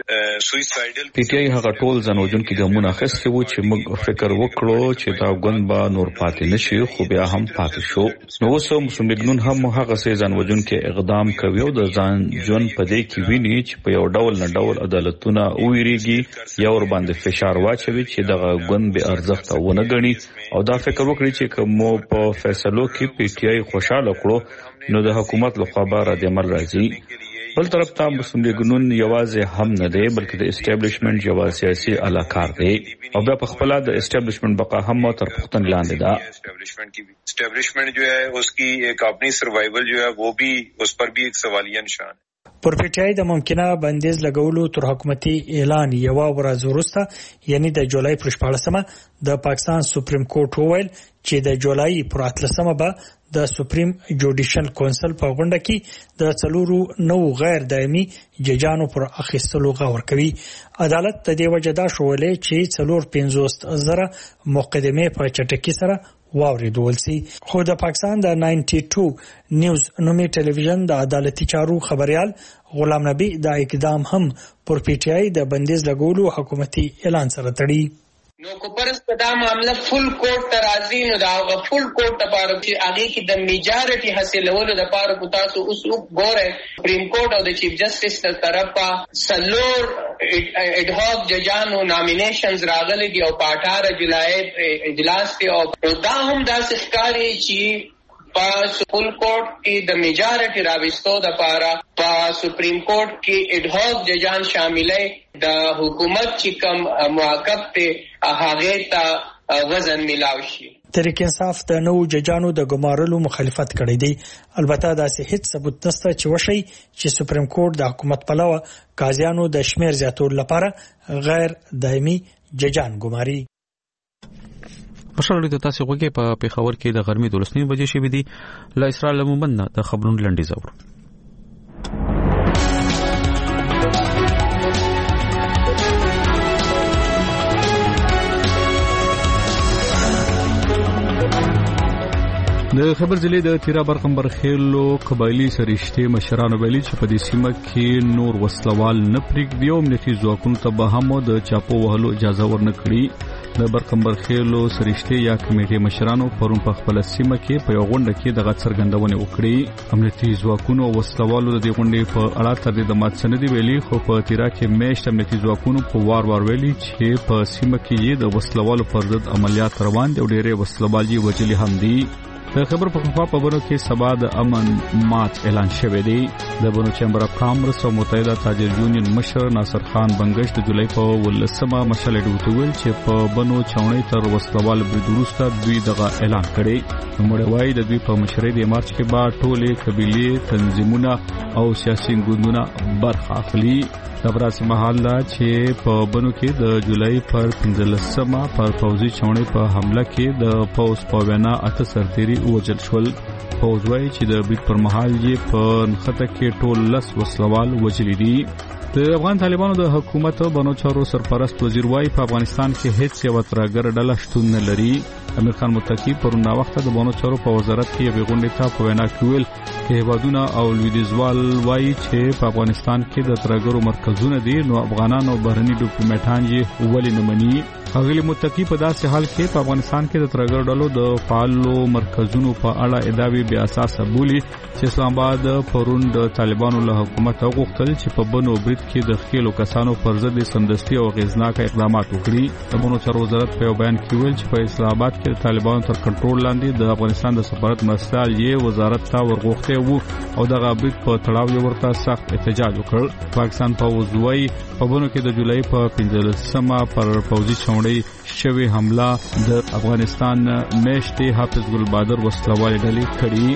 سویسایډل پی ټی آی هغه ټول ځانوجون کې ګامونه اخیستي وو چې موږ فکر وکړو چې دا ګوند به نور پاتې نشي خو بیا هم پاتې شو. نو اوس مسلم لیگ نون هم هغه سي ځانوجون کې اقدام کوي او د ځان جون په دې کې ویني چې په یو ډول نه ډول عدالتونه ویریږي یا ور باندې فشار واچوي چې دغه ګوند به ارزښت ونه غني او دا فکر وکړي چې کوم په فیصلو کې پی ټی آی خوشاله کړو نو د حکومت لخوا به رد عمل راځي. بل طرف ته مسلم لیگ نون یوازې هم نه دی بلکې د اسټابلیشمنت یو سیاسي علاقار دی او بیا په خپل د اسټابلیشمنت بقا هم تر پختن لاندې ده. اسټابلیشمنت جو ہے اس کی ایک اپنی سروائیول جو ہے وہ بھی اس پر بھی ایک سوالیہ نشان ہے. پر پی ټی آی د ممکنه بندیز لګولو تر حکومتي اعلان یو ورځ وروسته یعنی د جولای پر 14 د پاکستان سپریم کورټ وویل چې د جولای پر 13 به د سپریم جوډیشل کونسل په غونډه کې د څلورو نو غیر دایمي ججانو پر اخیستلو غور کوي. عدالت د دې وجه دا شولې چې 450,000 مقدمه په چټکی سره واوریدول سي. خو د پاکستان د 92 نیوز نومي ټلویزیون د عدالتي چارو خبريال غلام نبی دا اقدام هم پر پی ټی آی د بندیز لګولو حکومتي اعلان سره تړي. نو کو پرس دا معاملہ فل کورټ ترازی نو دا فل کورټ لپاره چې هغه کې د میجارټي حاصلولو لپاره کو تاسو اوس وګورئ سپریم کورټ او د چیف جسټس تر طرفه سلور اډ هاک ججانو نامینیشنز راغلي دي او په 18 جولای اجلاس ته او دا هم د سرکاري چې په فل کورټ کې د میجارټي راوستو د لپاره په سپریم کورټ کې اډ هاک ججان شاملې د حکومت چې کوم موقف ته هغه ته وزن ملاوي شي. تحریک انصاف د نو ججانو د ګمارلو مخالفت کړی دی. البته دا هیڅ ثبوت نشته چې وشي چې سپریم کورټ د حکومت په لور قاضیانو د شمیر زیاتولو لپاره غیر دایمي ججان ګماري. مشال د تاسو غوږی په پیښور کې د غرمې 12 بجې شوې دي. له اسرائیل مومن د خبرونو لنډیز اورو. د خبر ضلع د تیرا برقمبر خېلو قبایلی سرشتي مشرانو ویلي چې په دې سیمه کې نور وسلوال نه پرېږدي او امنیتي ځواکونو ته به هم د چاپو وهلو اجازه ورنکړي. د برقمبر خېلو سرشتي یا کمیټې مشرانو پرون په خپل سیمه کې په یو غونډه کې د څرګندونې وکړې. امنیتي ځواکونو او وسلوالو د دې غونډې په اړه تر دې د مات سندې ویلي، خو په تیرا کې میشت امنیتي ځواکونو په وار ویلي چې په سیمه کې د وسلوالو پر ضد عملیات روان دي او ډېرې وسلوال یې وجلي هم دي. د خبر په خوا په بنو کې سبا د امن مارچ اعلان شوی دی. د بنو چیمبر اف کامرس او متحده تاجر یونین مشر ناصر خان بنگش د جولای په 18مه مشالې ډوټول چې په بنو چاونۍ تر وسلوال برید وروسته دوی دغه اعلان کړی. نوموړی د دوی په مشرۍ د مارچ کې با ټولې قبيله تنظیمونه او سیاسي ګوندونه برخه اخلي. د براسي محل چې په بنو کې د جولای پر 15مه پر فوزي چاونۍ په حمله کې د پوس په وینا اته سرتيري وجل شول. فوز وايي چې د برید پر مهال یې په نخته کې ټول 10 وسلوال وجلي دي. د افغان طالبانو د حکومت بنو چارو سرپرست وزیر وايي په افغانستان کې هیڅ یو ترګر ډله شتون نه لري. امیر خان متقی پرون وخت د بنو چارو په وزارت کې یو غونډه ته په وینا کې ویل چې هیوادونه او لویدیځوال وايي چې په افغانستان کې د ترګرو مرکزونه دي، نو افغانان او بهرني ډیپلوماټان یې ولې نه مني. اغلی متقی په داسې حال کې په افغانستان کې د ترګر ډلو د فعالو مرکزونو په اړه ادعاوې بیا اساس بولي چې اسلام آباد پرون د طالبانو له حکومت غوښتل چې په بنو برید کې د خېلو کسانو پر ضد سمدستي او غیرزناک اقدامات وکړي. د بنو چارو وزارت په یو بیان کې ویل چې په اسلام آباد کې د طالبانو تر کنټرول لاندې د افغانستان د سفارت مرستیال یې وزارت ته ورغوښته وو او دغه برید په تړاو یې ورته سخت احتجاج وکړ. پاکستان په وزوي په بنو کې د جولای په 15مه پر فوزي شوی حمله د افغانستان میشتي حافظ ګل بادر وسلوال ډلې کړي.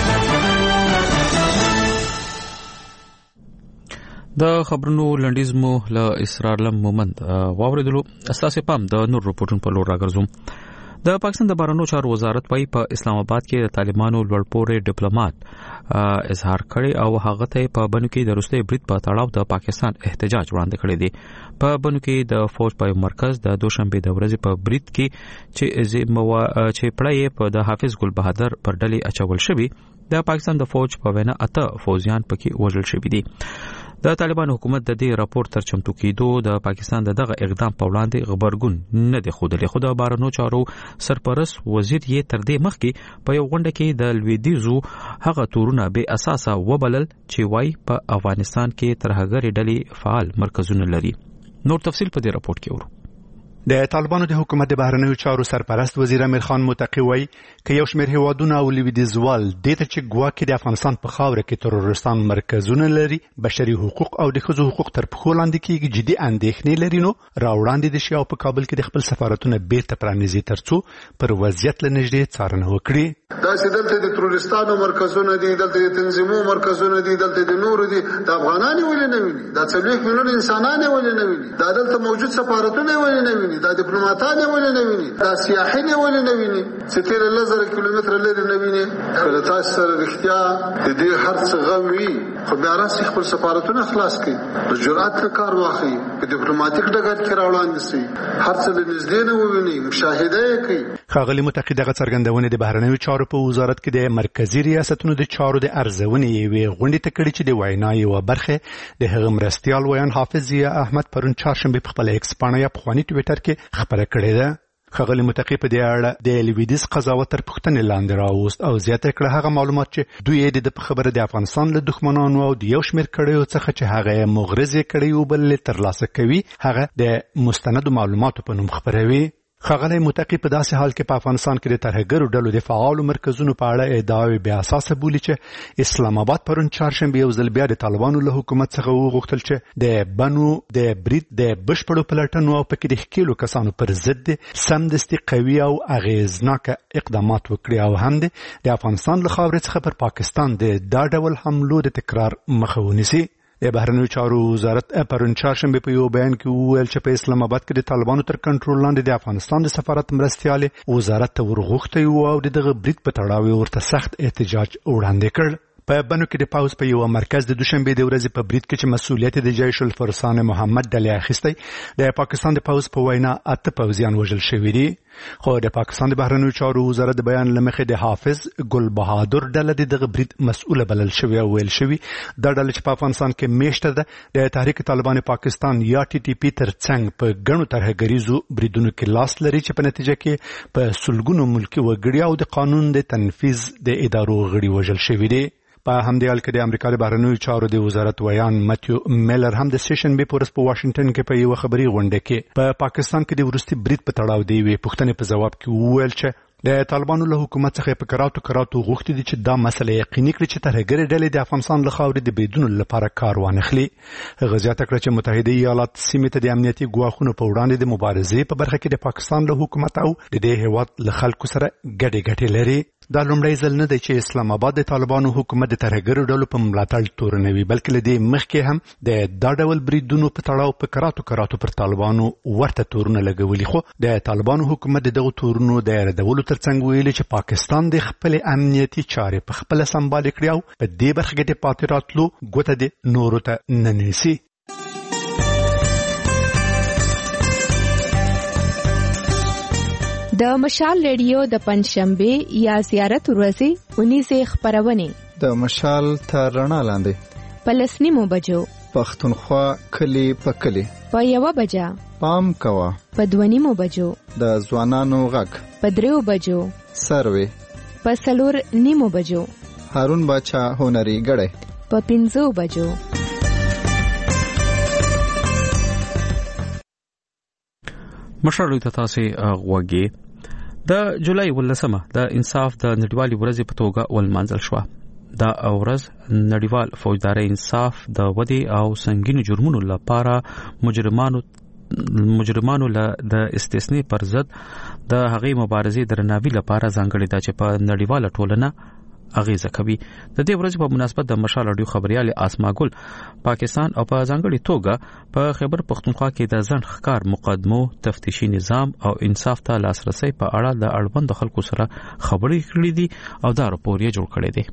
د خبرونو لنډیز مو له اسرار مومند واوریدلو. اساسي پام د نور رپورټونو په لور راګرځوم. د پاکستان د بهرنیو چارو وزارت وايي په اسلام آباد کې د طالبانو لوړپوړی ډیپلوماټ اظهار کړي او هغه ته په بنو کې د روسي برید په تړاو د پاکستان احتجاج وړاندې کړی دی. په بنو کې د فوج په مرکز د دوشنبه د ورځې په برید کې چې پړای په د حافظ ګل بهادر پر ډلې اچول شوی، د پاکستان د فوج په وینا اته فوجیان پکې وژل شوی دي. د طالبان حکومت د دې راپور تر چمتو کېدو د پاکستان دغه اقدام په وړاندې خبرګون نه دی خوده. خو د بهرنیو چارو سرپرست وزیر یې تر دې مخکې په یو غونډه کې د لویدیزو هغه تورونه به اساسه وبلل چې وايي په افغانستان کې ترهګري ډلې فعال مرکزونه لري. نور تفصيل په دې راپور کې ورو. د طالبانو د حکومت د بهرنیو چارو سرپرست وزیر امیر خان متقی وایي چې یو شمېر هیوادونه او لویدیځوال د ته چې ګواکې د افغانستان په خاوره کې ترورستان مرکزونه لري، بشري حقوق او د ښځو حقوق تر پښو لاندې کېږي، جدي اندېښنې لري، نو راوړاندې د شي او په کابل کې د خپل سفارتونه بیرته پرانیزي ترڅو پر وضعیت له نږدې څارنه وکړي. دا چې دلته د ترورستانو مرکزونه دي، دلته د تنظیمونو مرکزونه دي، دلته د نورو دي، د افغانانو ولې نه ویني؟ دا 40 میلیون انسانان ولې نه ویني؟ دا دلته موجود سفارتونه ولې نه ویني؟ دا ډیپلوماټان ولې نه ویني؟ دا سیاحین ولې نه ویني؟ چې تیر لزر کیلومتر لري نه ویني؟ کله تاسو سره رښتیا د دې هر څه غم وي، خو بیا راځي خپل سفارتونه خلاص کړي، د جرأت کار واخلي، په ډیپلوماټیک ډګر کې راوړاندې شي، هر څه د نږدې نه وویني، مشاهده یې کوي. ښاغلي متقي دغه څرګندونې د بهرنیو چارو په وزارت کې د مرکزی ریاستونو د چارو د ارزونې یوې غونډې ته کړي چې د وینا یوه برخه د هغه مرستیال ویان حافظ ضیا احمد پرون چهارشنبه په خپل ایکس پاڼه یا پخواني ټویټر کې خبره کړې ده. ښاغلي متقي په دې اړه د لویدیځ قضاوت تر پوښتنې لاندې راوست او زیاته کړه هغه معلومات چې دوی یې د خبره د افغانستان له دښمنانو او د یو شمېر کړیو څخه چې هغه مغرض کړي او بل ترلاسه کوي هغه د مستندو معلوماتو په نوم خبروي. ښاغلی متقي په داسې حال کې په افغانستان کې د ترهګرو ډلو د فعالو مرکزونو په اړه ادعاوې بې اساسه بولي چې اسلام آباد پرون چهارشنبه یو ځل بیا د طالبانو له حکومت څخه وغوښتل چې د بنو د برید د بشپړو پلټنو او پکې د ښکېلو کسانو پر ضد سمدستي قوي او اغېزناکه اقدامات وکړي او هم د افغانستان له خاورې څخه پر پاکستان د دا ډول حملو د تکرار مخه ونیسي. د بهرنیو چارو وزارت پرون چهارشنبه په یو بیان کې وویل چې په اسلام آباد کې د طالبانو تر کنټرول لاندې د افغانستان د سفارت مرستیال وزارت ته ورغوښتي وو او دغه برید په تړاو ورته سخت احتجاج وړاندې کړ. په بنو کې د پاوز په یو مرکز د دوشنبه د ورځې په برید کې چې مسؤلیت د جیش الفرسان محمد دلی اخیستی د پاکستان د پاوز په وینا 8 پوځیان وژل شوي دي. خو د پاکستان د بهرنیو چارو وزارت د بیان لمخې د حافظ ګل بهادر ډله دغه برید مسؤله بلل شوی او ویل شوی د ډله چې په افغانستان کې میشته ده د تحریک طالبان پاکستان یا ټي ټي پی ترڅنګ په ګڼو ترهګریزو بریدونو کې لاس لري چې په نتیجه کې په سلګونو ملکی وګړي او د قانون د تنفيذ د ادارو غړي وژل شوي دي. په همدې حال کې د امریکا د بهرنیو چارو د وزارت ویان ماتیو میلر هم د سیشن به پورس په واشنگټن کې په یو خبري غونډه کې په پاکستان کې د ورستي برید په تړاو دی وی پښتنې په جواب کې وویل چې د طالبانو له حکومت څخه په کراتو غوښتي دي چې دا مسله یقیني کړي چې ترهګر ډلې د افغانستان له خاورې د بریدونو لپاره کار وانخلي. هغه زیاته کړه چې متحده ایالات سیمې ته د امنیتي ګواښونو په وړاندې د مبارزې په برخه کې د پاکستان له حکومت او د دې هیواد له خلکو سره ګډې لري. دا لومړی ځل نه دی چې اسلام آباد د طالبانو حکومت د ترهګرو ډلو په ملاتړ تورنوي بلکې له دې مخکې هم د دا ډول بریدونو په تړاو په کراتو پر طالبانو ورته تورونه لګولي. خو د طالبانو حکومت دغه تورونو د ردولو ترڅنګ ویلي چې پاکستان د خپل امنیتي چارې په خپل سمبال کړی او په دې برخه کې د پاتې راتلو ګوته د نورو ته نه نیسي. د مشال ریډیو د پنځشنبه یا زیارت ورځې 19 خبرونه د مشال تر رڼا لاندې په 9 بجو پښتونخوا کلی په کلی په 1 بجا پام کوا په 2 بجو د ځوانانو غږ په 3 بجو سروي په 4 بجو هارون باچا هنري غړې په 5 بجو. مشرلو ته تاسو غوږی د جولای 18 د انصاف د نړیوالې ورځې په توګه ولمانځل شو. دا ورځ نړیوال فوجداري انصاف د ودی او سنگینو جرمونو لپاره مجرمانو له استثناء پر ضد د هغې مبارزې درناوي لپاره ځانګړې ده چې په نړیواله ټولنه اغیزه کوي. د دې ورځې په مناسبت د مشال رادیو خبريال اسما ګل پاکستان او په ځانګړي توګه په خیبر پختونخوا کې د ځنډ ښکار مقدمو تفتیشي نظام او انصاف ته لاسرسي په اړه د اړوند خلکو سره خبرې کړې دي او دا راپور یې جوړ کړی دی.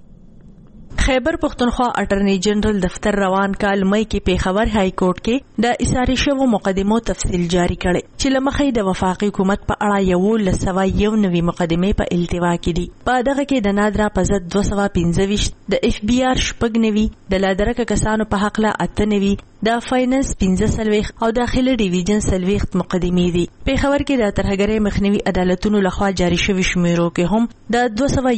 خیبر پختونخوا اټرنی جنرال دفتر روان کال مئی کې پیښور های کورټ کې د اساري شوو مقدمو تفصیل جاری کړي چې لمخې د وفاقي حکومت په اړه 191 مقدمه په التوا کې دي. په دغه کې د نادرا په ضد 225 د اف بی آر شپږنوي د لادرکه کسانو په حق له 98 د فاینانس 15 او داخله ډیویژن 30 مقدمې دي. پیښور کې د ترهګرۍ مخنیوي عدالتونو لخوا جاری شوی شمیرو کې هم د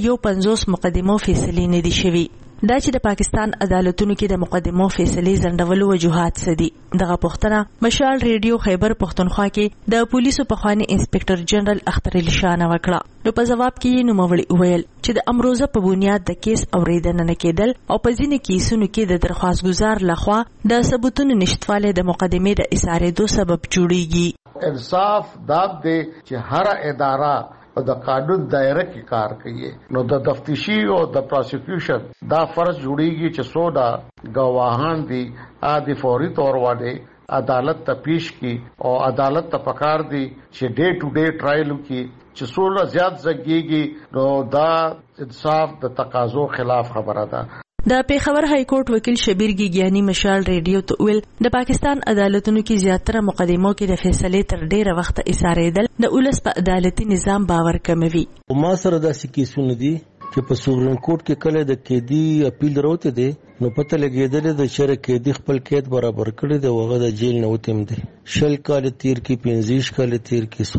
250 مقدمو فیصلې نه دي شوي. دا چې د پاکستان عدالتونو کې د مقدمو فیصلې ځنډولو وجوهات څه دي. دغه پوښتنه مشال ریډیو خیبر پختونخوا کې د پولیسو پخوانی انسپکټر جنرال اختر علي شاه نه وکړه. نو په جواب کې یې نوموړي وویل چې د امروزه په بنیاد د کیس اوریدنه نه کېدل او په ځینې کیسونو کې د درخواست گزار لخوا د ثبوتونو نشټواله د مقدمې د اسارېدو سبب جوړیږي. انصاف داب دی چې هر اداره او د قانون دایره کې کار کوي. نو د تفتیشي او د پروسیکیوشن دا فرض جوړیږي چې څودا گواهان دي عادي فوري تور باندې عدالت ته پیش کی او عدالت ته پکار دي چې ډے ټو ډے ټرایل کی چې څومره زیات زګيږي نو دا انصاف د تقاضو خلاف خبره ده. د پیښور های کورټ وکیل شبیر ګیګیانی مشال ریډیو ته ویل د پاکستان عدالتونو کې زیاتره مقدمو کې د فیصلې تر ډیره وخت اسارېدل د ولس په عدالتي نظام باور کموي. ما سره داسې کیسونه دي چې په سوپریم کورټ کې کله د قیدی اپیل راوته دي نو پته لګیدل د شر قیدی خپل قید برابر کړی دی وغه د جیل نه وتیم دي. شل کال تیر کې 15 کال تیر کې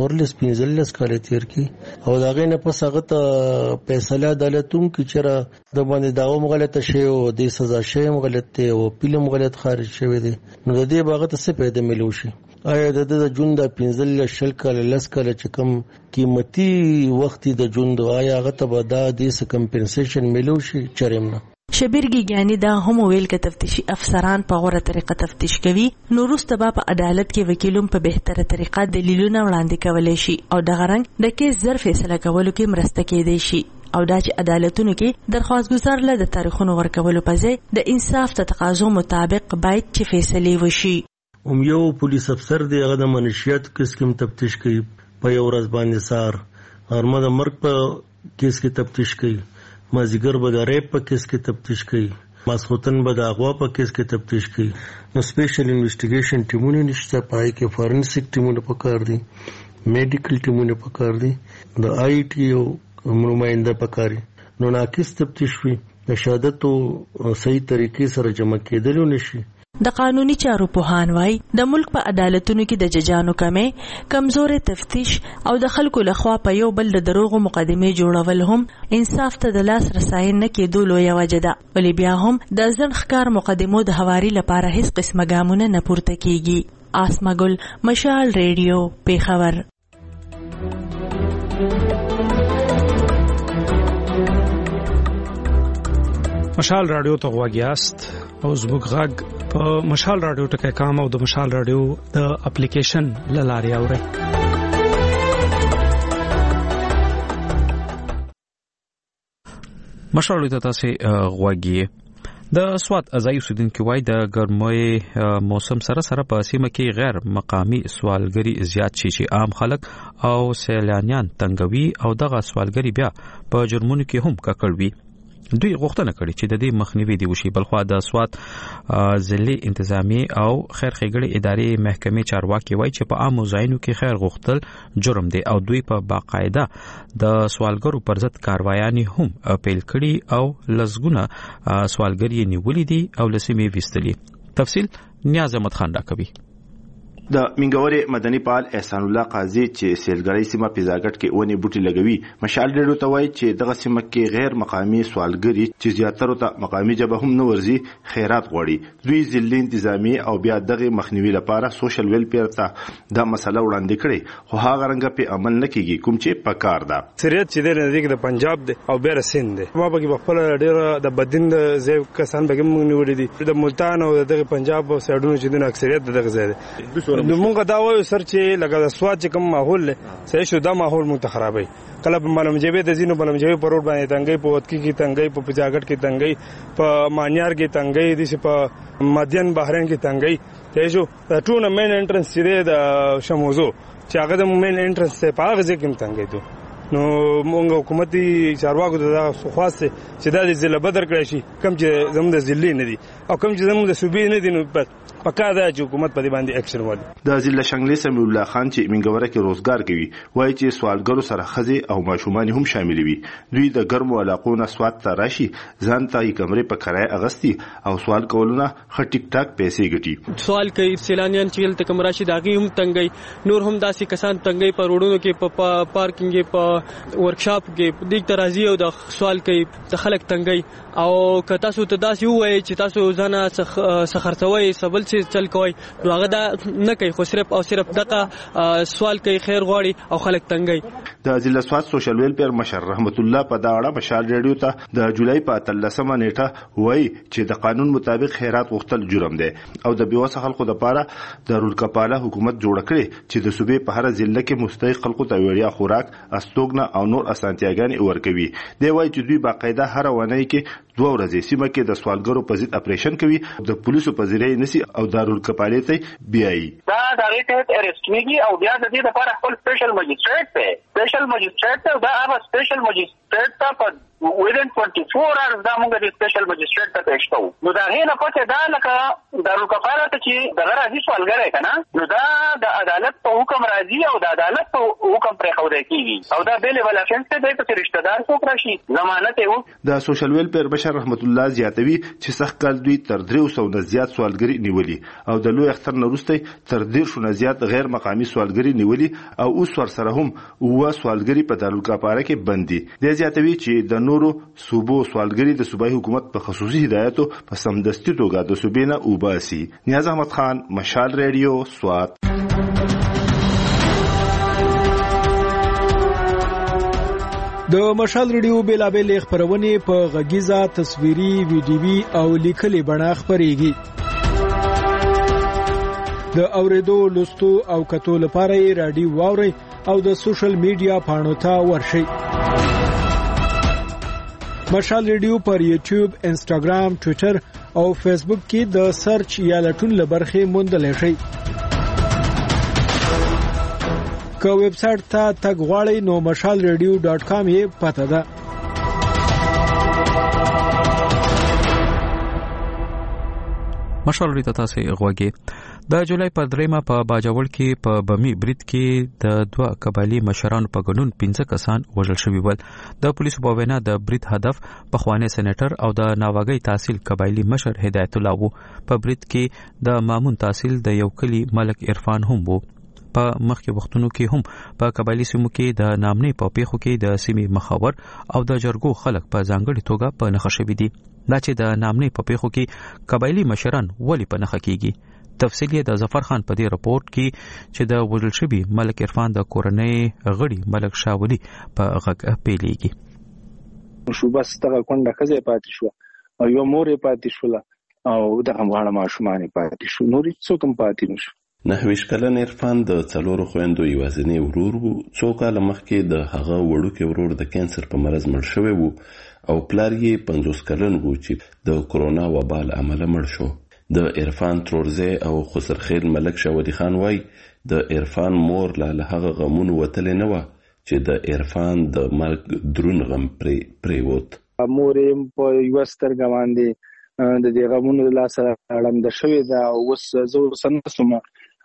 15 کال تیر کې او داغه نه پس هغه ته فیصله عدالتوم کې چیرې د باندې داوم غلطه شی او د سزا شی غلطه او فلم غلط خارج شوی دی. نو د دې باغ ته څه پیدا ملو شي. آیا د جون د 15 شل کال لس کال چې کم قیمتي وخت د جون د آیا هغه ته به د دې کمپنسیشن ملو شي چرېم نه. شبیر ګیګیانی دا هم ویل ک تفتیشي افسران په غوړه طریقه تفتیش کوي نو وروسته په عدالت کې وکیلوم په بهتره طریقه دلیلونه وړاندې کولای شي او د غرنګ د کیس زر فیصله کولو کې مرسته کېدای شي. او دا چې عدالتونو کې درخواست گزار له د تاریخونو ورکولو په ځای د انصاف د تقاضو مطابق باید چې فیصله وشي. یو پولیس افسر دی هغه د منشیات کیس کې تفتیش کوي په یو ورځ باندې سار غرمه د مرګ په کیس کې تفتیش کوي مازیګر به د ریپ په کیس کې تفتیش کوي ماسخوتن به د اغوا په کیس کې تفتیش کوي. نو سپیشل انویسټیګیشن ټیمونه نشته پای کې فورنسیک ټیمونه پکار دي میډیکل ټیمونه پکار دي د آی ټي او نماینده پکاري. نو ناقص تفتیش وي د شهادت صحیح طریقې سره جمع کېدل نشي. د قانوني چارو پوهان وای د ملک په عدالتونو کې د ججانو کمې کمزوري تفتیش او د خلکو لخوا په یو بل د دروغو مقدمې جوړول هم انصاف ته د لاس رساین نه کېدو لویه وجه ده. ولې بیا هم د ځنډ ښکار مقدمو د هواري لپاره هیڅ قسمه ګامونه نه پورته کیږي. آسما ګل، مشال ریډیو، پیښور. مشال رادیو ته غواګیاست او زموږ غږ په مشال رادیو ټکي کام او د مشال رادیو د اپلیکیشن لارې اوري. مشال رادیو ته تاسو غواګی د سواد ازای اوسیدونکو وای د ګرمۍ موسم سره سره په سیمه کې غیر مقامی سوالګری زیات شي چې عام خلک او سیلانیان تنګوي او دغه سوالګری بیا په جرمونو کې هم ککړوي. دوی غوښتنه کړې چې د دې مخنیوي دی وشي. بلخوا د سواد ضلعي انتظامی او خیر ښېګړې ادارې محکمې چارواکي وایي چې په عامو ځایونو کې خیر غوښتل جرم دی او دوی په باقاعده د سوالګرو پر ضد کاروایانې هم پیل کړي او لسګونه سوالګر یې نیولي دي او له سیمې ویستلي. تفصیل نیاز احمد خان راکوي. د منګوري مدني فعال احسان الله قاضي چې سیلګری سیمه پیزاګټ کې ونی بوټي لګوي مشال ډېرو ته وایي چې دغه سیمه کې غیر مقامی سوالګری چې زیاتره ته مقامی جبه هم نه ورزي خیرات غوړي. دوی ضلعي انتظامی او بیا دغه مخنیوي لپاره سوشل ویلفیر ته دا مسله وړاندې کړي خو هغه رنګ په عمل نه کیږي کوم چې پکار ده. سریت چې د نزدیک د پنجاب دی او بیر سند دی ما به خپل ډېر د بدین د ځای کسان به موږ نیولې دي د ملتان او دغه پنجاب او سایډونو چې د اکثریت دغه ځای دی. نو موږ دا وایو سر چې لکه د سواد چې کوم ماحول صحیح شو دا ماحول موږ ته خرابوي. کله په ملمجبې د زینو ملمجبې په روډ باندې تنګي په وتکی کې تنګي په پجاګټ کې تنګي په مانیار کې تنګي د په مدین بحرین کې تنګي ته شو ټول مین انټرنس چې د شموزو چې هغه د مین انټرنس په هغه ځای کې تنګي دي. نو موږ حکومتي چارواکو ته خاصه چې دا د ضلع بدر کړی شي کم چې زموږ د ضلع نه دي او کم چې زموږ د صوبې نه دي نو پکا ده چې حکومت په دې باندې اکشن وکړي. د ضلع شنګلي سمیع الله خان چې منګوره کې روزګار کوي وایي چې سوالګرو سره خزي او ماشومان هم شامل وي. دوی د ګرمو علاقو نه سواد ته راشي ځان ته یې کمرې په کرای اغستی او سوال کولونه خ ټیک ټاک پیسې ګټي. سوال کوي سیلانیان چې تل کم راشي داغي هم تنګي نور هم داسې کسان تنګي په روډونو کې په پارکینګ په ورکشاپ کې دیګ ترازی او د سوال کوي د خلک تنګي او که تاسو ته داسې وایي چې تاسو ځنه سخرڅوي سبل چې چل کوي نو هغه دا نه کوي خو صرف او صرف دغه سوال کوي خیر غواړي او خلک تنګي. د ضلع سواد سوشل ویلفیر مشر رحمت الله په دا اړه مشال ریډیو ته د جولای په 13مه نیټه وایي چې د قانون مطابق خیرات غوښتل جرم دی او د بیوسه خلکو لپاره دارالکفاله حکومت جوړ کړي چې د صوبې په هر ضلع کې مستحق خلکو ته وړیا خوراک استوګنه او نور اسانتیاګانې ورکوي. دی وایي چې دوی باقاعده هر ونۍ کې 2 ورځې سیمه کې د سوالګرو په ضد اپریشن کوي د پولیسو په ذریعہ نسی او دارالکفاله ته بیایي. دا ډایرکټ اریسټ کیږي او بیا د دې لپاره خپل سپیشل ماجستریټ ته دا هغه سپیشل ماجستریټ ته په within 24 hours دا موږ د سپیشل ماجستریټ ته پېښ کوو. نو دا غینه پته دا لکه دارالکفاله ته چې د راځي سوالګر کنه نو دا د عدالت په حکم راځي او د عدالت په حکم پرې خو دی کیږي او دا بیل ولا شنت دی په رشتہ دار څوک راشي ضمانت یو. د سوشل ویلفیر بشر رحمت الله زیاتوي چې سخت کال دوی تر 300 نه زیات سوالګری نیولي او د لوی اختر نه وروسته تر 150 نه زیات غیر مقامی سوالګری نیولي او اوس ور سره هم و سوالګری په دارالکفاله کې بندي. د زیاتوي چې د نورو صوبو سوالګری د صوبایي حکومت په خصوصي هدایتو په سمدستي توګه د صوبې نه وباسي. نیاز احمد خان، مشال ریډیو، سوات. د مشال ریډیو بیلابل خبرونه په غږیزه تصویري ویډیوي او لیکلي بڼه خبريږي. د اوریدو لوستو او کتو لپاره رادیو واوري او د سوشل میډیا پاڼو ته ورشئ. مشال ریډیو پر یوټیوب، انسټاګرام، ټوئیټر او فیسبوک کې د سرچ یا لټون لبرخه موندلای شئ. که ویب سټ ته تګ غواړئ نو mashalradio.com یې پته ده. مشال ریډیو تاسو غوږی د جولای په 3 په باجوړ کې په بمی برید کې د دوه قبایلی مشرانو په ګډون 15 کسان وژل شوي ول. د پولیسو په وینا د برید هدف پخوانی سېنیټر او د ناوګي تحصیل قبایلی مشر هدایت الله وو. په برید کې د مامون تحصیل د یو کلی ملک عرفان هم وو. په مخکې وختونو کې هم په قبایلی سیمو کې د نامنې په پیښو کې د سیمې مخاور او د جرګو خلک په ځانګړي توګه په نښه شوي دي. دا چې د نامنې په پیښو کې قبایلی مشران ولې په نښه کیږي، تفصیل یې د ظفر خان په دې راپورټ کې چې د وژل شوي ملک عرفان د کورنۍ غړي ملک شاولي په غږ پیلېږي. شو بس دغه کونډه ښځه پاتې شو او یو مور یې پاتې شوله او دغه واړه ماشومان یې پاتې شو، نور څوک هم پاتې نشو. 29 کلن عرفان د 4 خويندو یوازینی ورور وو. څو کال مخکې د هغه وړوکی ورور د کانسر په مرز مړ شوی وو او پلار یې 50 کلن وو چې د کرونا وبا له امله مړ شو. د عرفان ترورزه او خسرخیل ملک شاودی خان وای د عرفان مور له هغه غمونو وتلې نه و چې د عرفان د مرګ درون غم پریوت. مور یې په یو سترګه باندې د دې غمونو له سره اړم د شوی دا اوس زو سنسمه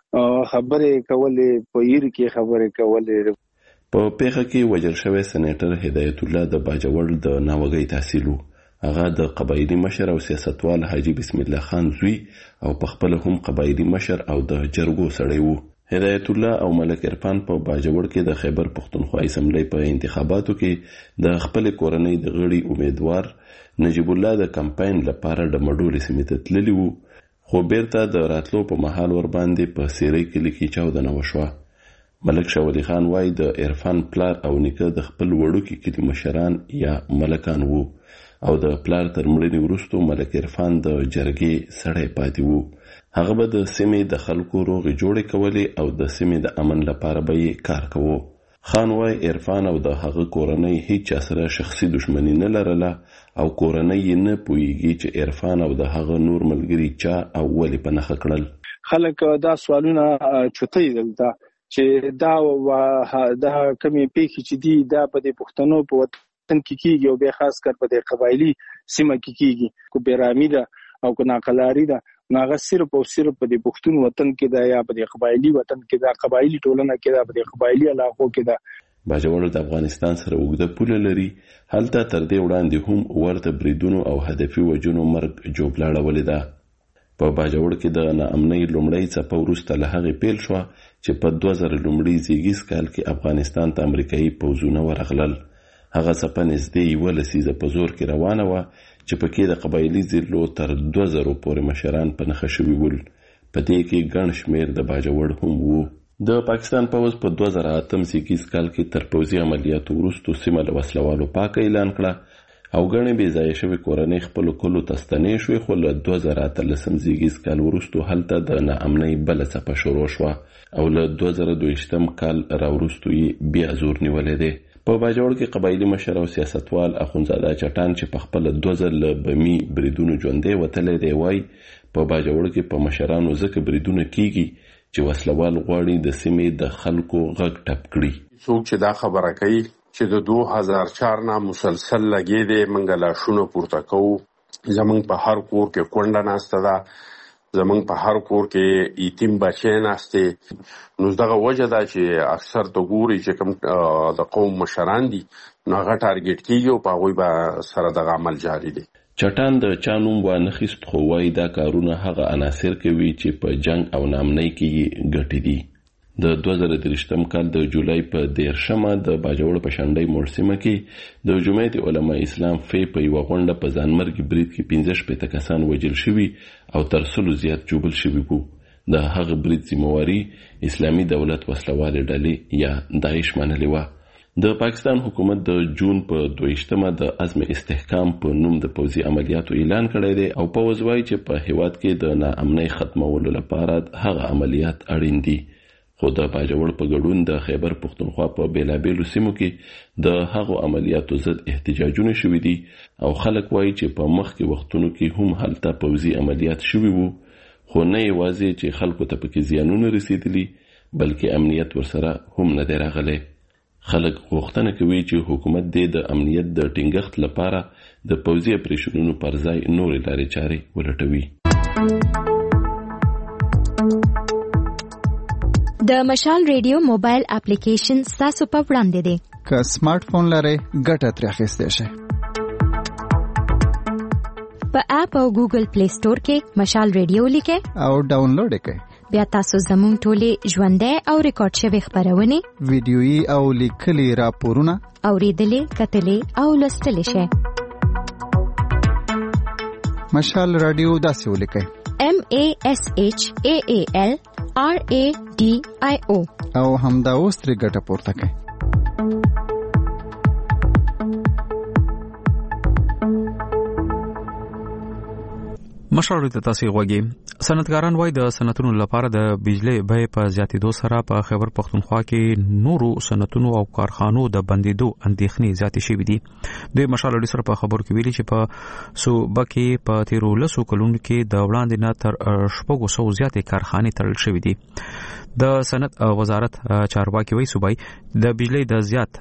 خبرې کولې په ییر کې خبرې کولې. په پیښه کې وژل شوی سېنیټر هدایت الله د باجوړ د ناوګي تحصیل هغه د قبایلی مشر او سیاستوال حاجی بسم الله خان زوی او په خپل هم قبایلی مشر او د جرګو سړی وو. هدایت الله او ملک عرفان په باجوړ کې د خیبر پښتونخوا اسمبلی په انتخاباتو کې د خپل کورنۍ د غړي امیدوار نجیب الله د کمپاین لپاره د مډول سیمه ته تللی وو، خو بیرته د راتلو په محل ور باندې په سیری کلی کې چاودنه وشوه. ملک شاولي خان وای د عرفان پلار او نیکه د خپل وړوکی کلی مشران یا ملکان وو او د پلار تر مړینې وروسته ملک عرفان د جرګې سړی پاتې وو. هغه به د سیمې د خلکو روغې جوړې کولې او د سیمې د امن لپاره به یې کار کوو. خان وای عرفان او د هغه کورنۍ هیڅ سره شخصي دښمنی نه لرله او کورنۍ یې نه پوهیږي چې عرفان او د هغه نور ملګري چا او ولې په نښه کړل. خلک دا سوالونه چوتې دلته چې دا کمی پیښې چې دي دا په دې پښتنو په وطن کې کیږي او به خاص کر په دې قبایلی سیمه کې کیږي، کو بیرامي ده او کو ناقلاری ده. ناغه صرف او صرف په دې پښتون وطن کې دا یا په دې قبایلی وطن کې دا قبایلی ټولنه کې دا په دې قبایلی علاقو کې دا. باجوړ د افغانستان سره اوږده پوله لري. هلته تر دې وړاندې هم ورته بریدونو او هدفي وجونو مرګ جوړلاړه ولیده. په باجوړ کې د ناامنۍ لومړی څپه وروسته له هغې پیل شوه چې په 2000 لومړي زیږیز کال کې افغانستان ته امریکایي پوځونه ورغلل. هغه څپه نږدې 1 لسیزه په زور کې روانه وه چې پکې د قبایلي ضلعو تر 2000 پورې مشران په نښه شوي ول. په دې کې ګڼ شمېر د باجوړ هم وو. د پاکستان پوځ په 2008 زیږیز کال کې تر پوځي عملیاتو وروسته سیمه له وسلوالو پاکه اعلان کړه او ګڼې بې ځایه شوې کورنۍ خپلو کلو ته ستنې شوې، خو له 2013 زیږیز کال وروسته هلته د ناامنۍ بله څپه شروع شوه او له 2022 کال راوروسته یې بیا زور نیولی دی. په باجوړ کې قبایلی مشر او سیاستوال اخونزاده چټان چې په خپل 2000 له بمی بریدونو ژوندی وتلی دی وای په باجوړ کې په مشرانو ځکه بریدونه کیږي چې وسلوال غواړي د سیمې د خلکو غږ ټپ کړي. څوک چې دا خبره کوي چې د 2004 نه مسلسل لګې دی منګه لاشونه پورته کوو، زمونږ په هر کور کې کونډه ناسته ده، زمونږ په هر کور کې یتیم بچی ناسته. نو دغه وجه ده چې اکثر ته ګوري چې کوم د قوم مشران دي نو هغه ټارګټ کیږي او په هغوی به سره دغه عمل جاری دی. چټان د چا نوم وانخیست خو وایي دا کارونه هغه عناصر کوي چې په جنگ او ناامنۍ کې یې ګټې دي. د 2023 کال د جولای په 13 د باجوړ په شنډۍ موړسیمه کې د جمعیت علما اسلام په یو غونډه په ځانمرګي برید کې 15 کسان وژل شوي او تر 100 زیات جوبل شوي وو. د هغه برید ذمہواری اسلامي دولت وسلوال ډلې یا داعش منلې و. د پاکستان حکومت د جون په 22 د عزم استحکام په نوم د پوځي عملیاتو اعلان کړی دی او په وځوي چې په هیواد کې د ناامنۍ ختمولو لپاره هغه عملیات اړین دي. خو د باجوړ په ګډون د خیبر پښتونخوا په بیلابیلو سیمو کې د هغو عملیاتو ضد احتجاجونه شوي دي او خلک وایي چې په مخکې وختونو کې هم هلته پوځي عملیات شوي وو، خو نه یوازې چې خلکو ته پکې زیانونه رسیدلي بلکې امنیت ورسره هم نه دی راغلی. خلک غوښتنه کوي چې حکومت د امنیت د ټینګښت لپاره د پوځي اپریشنونو پر ځای نورې لارې چارې ولټوي. د مشال ریډیو موبایل اپلیکیشن تاسو په وړاندې دی. که سمارټ فون لرئ ګټه ترې اخیستی شئ. په اپ او ګوګل پلی سٹور کې مشال ریډیو لیکئ او ډاونلوډ کړئ. بیا تاسو زموږ ټولې ژوندۍ او ریکارډ شوی خبرونه، ویډیويي او لیکلي راپورونه اوریدلې، کتلې او لوستلې شئ. مشال رادیو داسې ولیکئ: MASHAAL RADIO او همدا اوس ترې ګټه پورته کړئ. مشرانو ته تاسو غوږی. صنعتکاران وایي د صنعتونو لپاره د بجلی بیې په زیاتېدو سره په خیبر پښتونخوا کې نورو صنعتونو او کارخانو د بندیدو اندېښنې زیاتې شوې دي. دوی مشرانو سره په خبرو کې ویلي چې په صوبه کې په تیرو لسو کلونو کې د وړاندې نه تر 600 زیاتې کارخانې تړل شوې دي. د صنعت وزارت چارواکي وایي صوبای د بجلی د زیات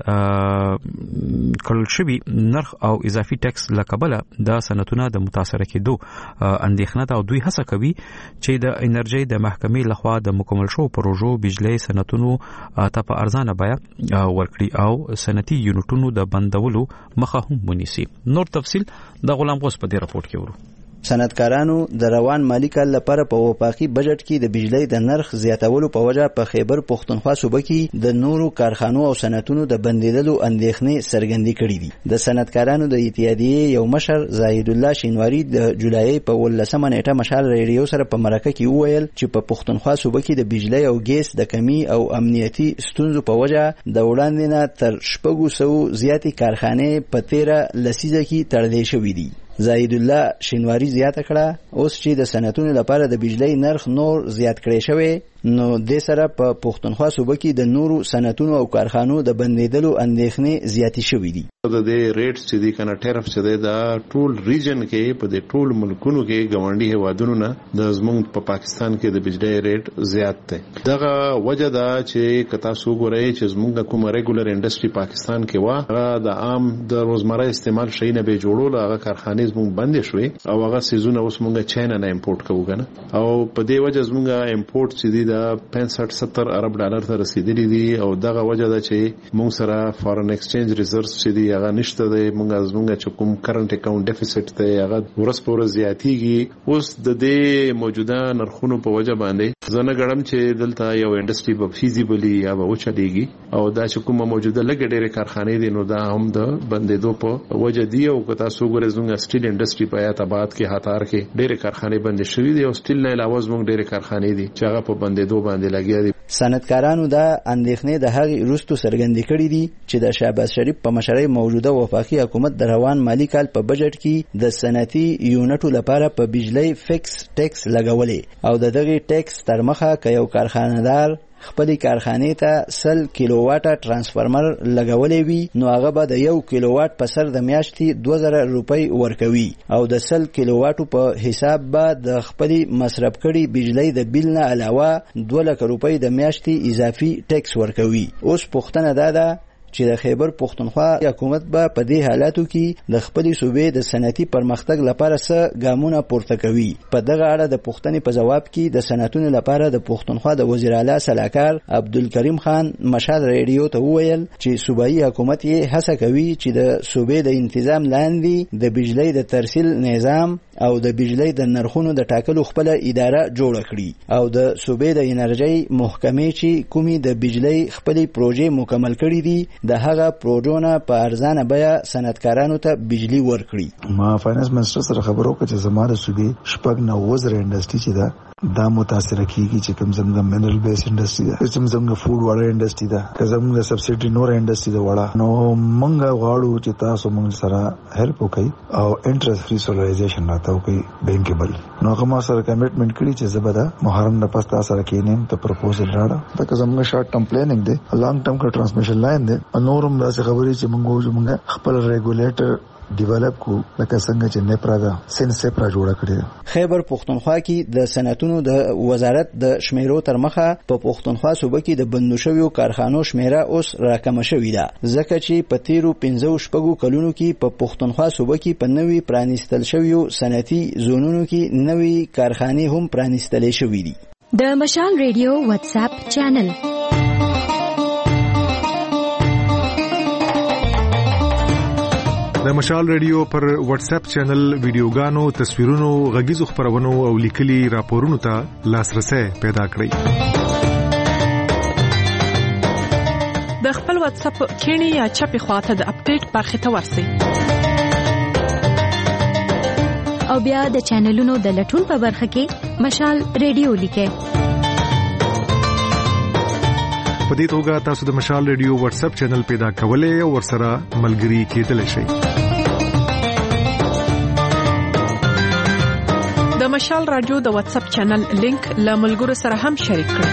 کړل شوی نرخ او اضافي ټیکس لکبله د صنعتونو د متاثر کېدو اندېښنه ده او دوی هڅه کوي چې د انرژي د محکمې لخوا د مکمل شو پروژو بجلی صنعتونو ته په ارزانه بیه ورکړي او صنعتي یونټونو د بندولو مخه هم ونیسي. نور تفصیل د غلام غوث په دې راپورټ کې ورو. صنعتکارانو د روان مالی کال لپاره په وفاقي بجټ کې د بجلی د نرخ زیاتولو په وجه په خیبر پښتونخوا صوبه کې د نورو کارخانو او صنعتونو د بندیدلو اندېښنې څرګندې کړې دي. د صنعتکارانو د اتحادیې یو مشر زاهد الله شینواری د جولای په 18 نیټه مشال ریډیو سره په مرکه کې وویل چې په پښتونخوا صوبه کې د بجلی او ګیس د کمی او امنیتي ستونزو په وجه د وړاندې نه تر 600 زیاتې کارخانې په 13 لسیزه کې تړلې شوې دي. زاهد الله شینواری زیاته کړه اوس چې د صنعتونو لپاره د بجلی نرخ نور زیات کړی شوی نو د سره په پښتونخوا صوبه کې د نورو صنعتونو او کارخانو د بندیدلو اندېښنې زیاتې شوې دي. د دې ریټ چې دی کنه ټیرف چې دی دا ټول ریجن کې په دې ټول ملکونو کې ګاونډي هوادونو نه د زمونږ په پاکستان کې د بجلی ریټ زیات دی. دغه وجه دا چې کتا سو ګورای چې زمونږ کوم ریګولر انډستری پاکستان کې وا هغه د عام د روزمره استعمال شي نه به جوړول هغه کارخانې زمونږ بندې شوې او هغه سيزونه اوس مونږ چاینا نه امپورټ کوو کنه او په دې وجه زمونږ امپورټ چې دی دا 65-70 ارب ډالر ته رسیدلی دي او دغه وجه ده چې مونږ سره فارن ایکسچینج ریزرves چې دی هغه نشته دی. مونږ زمونږ چې کوم کرنٹ اکاونټ ډیفیسټ دی هغه ورځ په ورځ زیاتیږي. اوس د دې موجوده نرخونو په وجه باندې زه نه غواړم چې دلته یو انډستری به فیزیبلی یا به وچلېږي او دا چې کومه موجوده لګ ډېرې کارخانې دي نو دا هم د بندیدو په وجه دی او که تاسو ګورئ زموږ سټیل انډستری په آباد کې هاتار کې ډېرې کارخانې بندې شوې دي او سټیل نه علاوه زموږ ډېرې کارخانې دي چې هغه په بندیدو باندې لګیا دي. صنعتکارانو دا اندېښنې د هغې وروسته څرګندې کړې دي چې د شهباز شریف په مشرۍ موجوده وفاقي حکومت د روان مالی کال په بجټ کې د صنعتي یونټو لپاره په بجلی فکس ټیکس لګولې او د دغې ټیکس تر مخه که یو کارخانهدار خپلې کارخانې ته 100 کیلو واټه ترانسفارمر لګولې وي نو هغه به د 1 کیلو واټ په سر د میاشتې 2000 روپۍ ورکوي او د 100 کیلو واټو په حساب به د خپلې مصرف کړي بجلی د بیل نه علاوه 2 لک روپۍ د میاشتې اضافي ټیکس ورکوي. اوس پوښتنه دا ده چې د خیبر پښتونخوا حکومت به په دې حالاتو کې د خپلې صوبې د صنعتي پرمختګ لپاره څه ګامونه پورته کوي. په دغه اړه د پوښتنې په جواب کې د صنعتونو لپاره د پښتونخوا د وزیر اعلی سلاکار عبدالکریم خان مشال ریډیو ته وویل چې صوبایي حکومت یې هڅه کوي چې د صوبې د انتظام لاندې د بجلی د ترسیل نظام او د بجلی د نرخونو د ټاکلو خپل اداره جوړه کړي او د صوبې د انرژي محکمې چې کومي د بجلی خپل پروژې مکمل کړي دي د هغه پروژونه په ارزانه بیه صنعتکارانو ته بجلی ورکړي. ما فاینانس منسټر سره خبرو کړه چې زموږ صوبې شپږ 90 انډستری چې دا دا متاثر کیږي چې کوم زموږ منرل بیس انډستری ده چې زموږ فود واټر انډستری ده که زموږ سبسيډي نور انډستری ده وړه نو موږ غواړو چې تاسو موږ سره هیلپ وکړي او انټرست فری سولرایزیشن راته وکړي بینکیبل نو کوم سره کمیټمنټ کړی چې زبده محرم نه پستا سره کینم ته پروپوزل راړه دا که زموږ شارټ ټرم پلانینګ ده لانګ ټرم کا ټرانسمیشن لاین ده نورم داسې خبرې چې موږ خپل ریګولیټر ډیولپ کو لکه څنګه چې نپرا دا سنسپرا جوړه کړې. خیبر پختونخوا کې د صنعتونو د وزارت د شمیرو تر مخه په پختونخوا صوبه کې د بندو شویو کارخانو شمیره اوس راکمه شوې ده ځکه چې په تیرو 15 شپږو کلونو کې په پختونخوا صوبه کې په نوي پرانیستل شویو صنعتي زونونو کې نوي کارخانې هم پرانیستل شوې دي. د مشال ریډیو واتس اپ چینل د مشال ریډیو پر واتس اپ چینل ویډیوګانو، تصویرونو، غږیزو خبرونو او لیکلي راپورونو ته لاسرسي پیدا کړئ. د خپل واتس اپ کینی یا چپی خواته د اپډیټ برخه ته ورسئ او بیا د چینلونو د لټون په برخه کې مشال ریډیو لیکئ. په دې توګه تاسو د مشال ریډیو واتس اپ چینل پیدا کولای او ورسره ملګري کېدلی شئ. د مشال رادیو د واتس اپ چینل لینک له ملګرو سره هم شریک کړئ.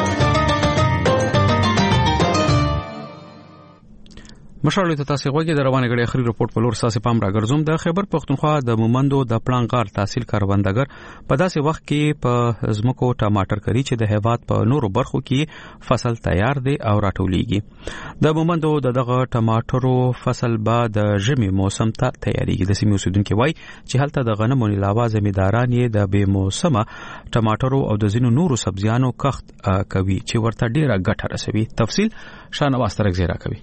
مشال ته تاسو غوږی د روانه غړي اخري رپورت په لور ساسي پام راګرځوم. د خیبر پختونخوا د مومندو د پلانګار تحصیل کاروندګر په داسې وخت کې په زمکو ټماټر کری چې د هیواد په نورو برخو کې فصل تیار دی او راټولېږي. د مومندو دغه ټماټرو فصل بعد د ژمي موسم ته تیاریږي. د سیمې اوسیدونکو وایي چې هلته د غنمو علاوه زمینداران یې د بې موسمه ټماټرو او د ځینو نورو سبزیانو کښت کوي چې ورته ډیره ګټه رسوي. تفصیل شانواز ترګزیرا کوي.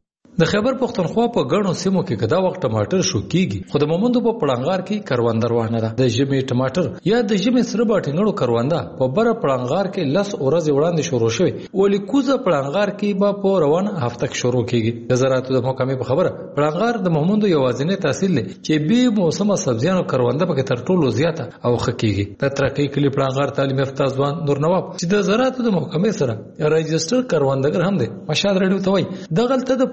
د خیبر پختونخوا په ګڼو سیمو کې کدا وخت ټماټر شو کیږي خو د مومندو په پړنګار کې کروندګر روانه ده. د ژمي ټماټر یا د ژمي سره باټینګړو کرونده په بره پړنګار کې لس ورځې وړاندې شروع شوی ولې کوزه پړنګار کې به په روانه هفته کې شروع کیږي. د زراعت د محکمې په خبره پړنګار د مومندو یوازینی تحصیل دی چې به موسمه سبزیانو کرونده پکې تر ټولو زیاته او خکېږي. د ترقی کلی پړنګار تعلیم یافته ځوان نور نواب چې د زراعت د محکمې سره رجستر کروندګر هم دی مشال رډیو ته وایي دغلته د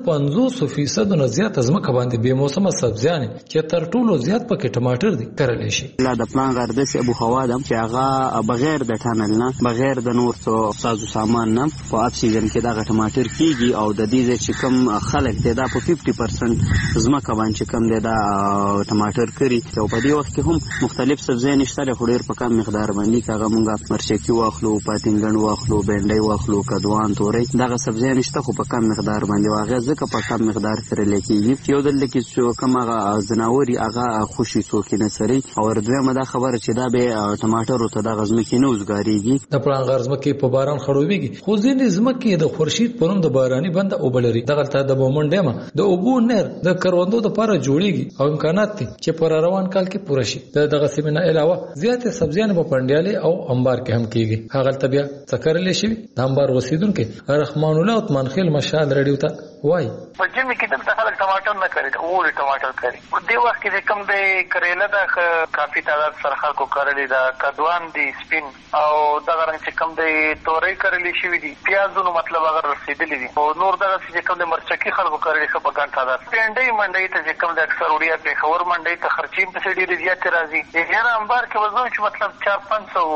50% نه زیات ازمکه باندې به موسمه سبزیانې چې تر ټولو زیات پکې ټماټر دي کرل شي. لا د پلان غردس ابو خوادم چې هغه بغیر د ټانل نه بغیر د نور څو سازو سامان نه په اپ سیزن کې دا ټماټر کیږي او د دې چې کم خلک دا په 50% ازمکه باندې کم دا ټماټر کری او په دې وخت کې هم مختلف سبزیانې شته خو ډیر په کم مقدار باندې کاغه مونږه مرچکی واخلو پاتینګن واخلو بنډي واخلو کدوان تورې دغه سبزیانې شته خو په کم مقدار باندې واغې ځکه په کم مقدار سره لکېږي. یو دل کې چې کوم هغه زناوري هغه خوشي څوک نه سري او دویمه دا خبره چې دا به ټماټر ته د غزمکې نه وزګاریږي. د پلان غزمکې په باران خړوبېږي خو ځینې زمکې د خورشید پرون د باراني بند او بلري دغه ته د مومن ډیمه د اوبو نهر د کروندو لپاره جوړیږي او امکانات دي چې پر روان کال کې پوره شي. دغه سیمه علاوه زیاتې سبزیان په پندیاله او انبار کې هم کیږي. هغه طبيع څکرلې شي د انبار وسیدونکو رحمان الله عثمان خیل مشال رډیو ته وای په جمی کې د خلک ټماټر نه کوي او ټماټر کوي. په دې وخت کې کوم د کریلا د کافي تعداد سره خلکو کړلې دا کدوان دي سپین او دغه رنګ چې کوم د تورې کړلې شوې دي پیازونو مطلب هغه رسیدلې دي او نور دغه چې کوم د مرچکی خلکو کړلې څه په ګڼ تعداد پنډي منډي ته چې کوم د اکثر وړیا په خبر منډي ته خرچیم په ډېر زیات راځي. یاره انبار کې وزن چې مطلب 4-500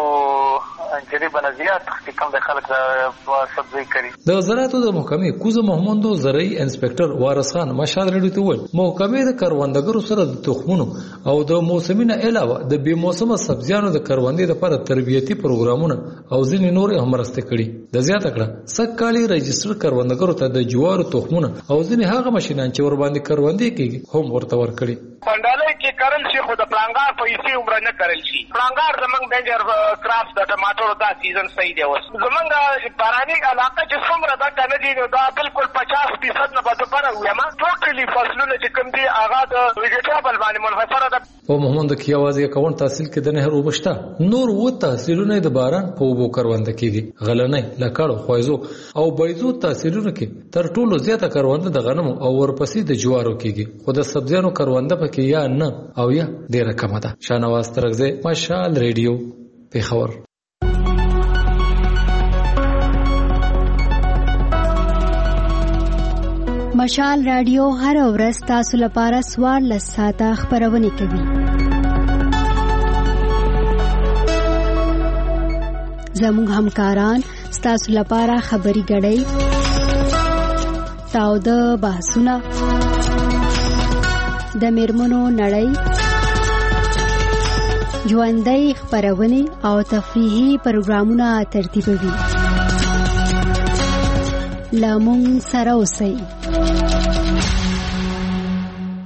جری بنزيات کوم د خلک سبزی کوي. د زراعت د محکمې کوزه محمدو زرعي انسپکټر وارث خان مشال رډیو ته وویل محکمې د کروندګرو سره د تخمونو او د موسمینه علاوه د بې موسمه سبزیانو د کروندې لپاره تربیتي پروګرامونه او ځینې نور هم مرسته کړي. د زیاته کړه سکهالي رجستر کروندګرو ته د جوارو تخمونه او ځینې هغه ماشینان چې ور باندې کروندې کېږي هم ورته ورکړي. پندالای کې کرل شي خو د پلانګار پیسې عمر نه کرل شي. پلانګار زمنګ ډنجر کرافټ د ټماټرو دا سیزن صحیح دی اوس زمنګ باراني علاقه چې څومره دا کنه دي دا بالکل 50% نه بده پر ویما ټوټلی فصلونه چې کوم دي هغه د ویجیټیبل باندې منحصره ده. په محمد کې आवाज یې کوون تحصیل کې د نهر وبشتا نور و تحصیلونه د باران په وبو کرونده کېږي. غلنۍ لکړو خوایزو او بایزو تحصیلونه کې تر ټولو زیاته کرونده د غنمو او ورپسې د جوارو کېږي خو د سبزیانو کرونده پکې یا نه او یا ډیره کمه ده. شانواز ترغزه مشال ریډیو پیښور. مشال رادیو هر ورځ تاسو لپاره 14 ساعته خبرونه کوي. زموږ همکاران تاسو لپاره خبري غړي تاوده بحثونه د میرمنو نړۍ ژوندۍ خبرونه او تفریحي پروګرامونه ترتیبوي. لامون سره اوسئ.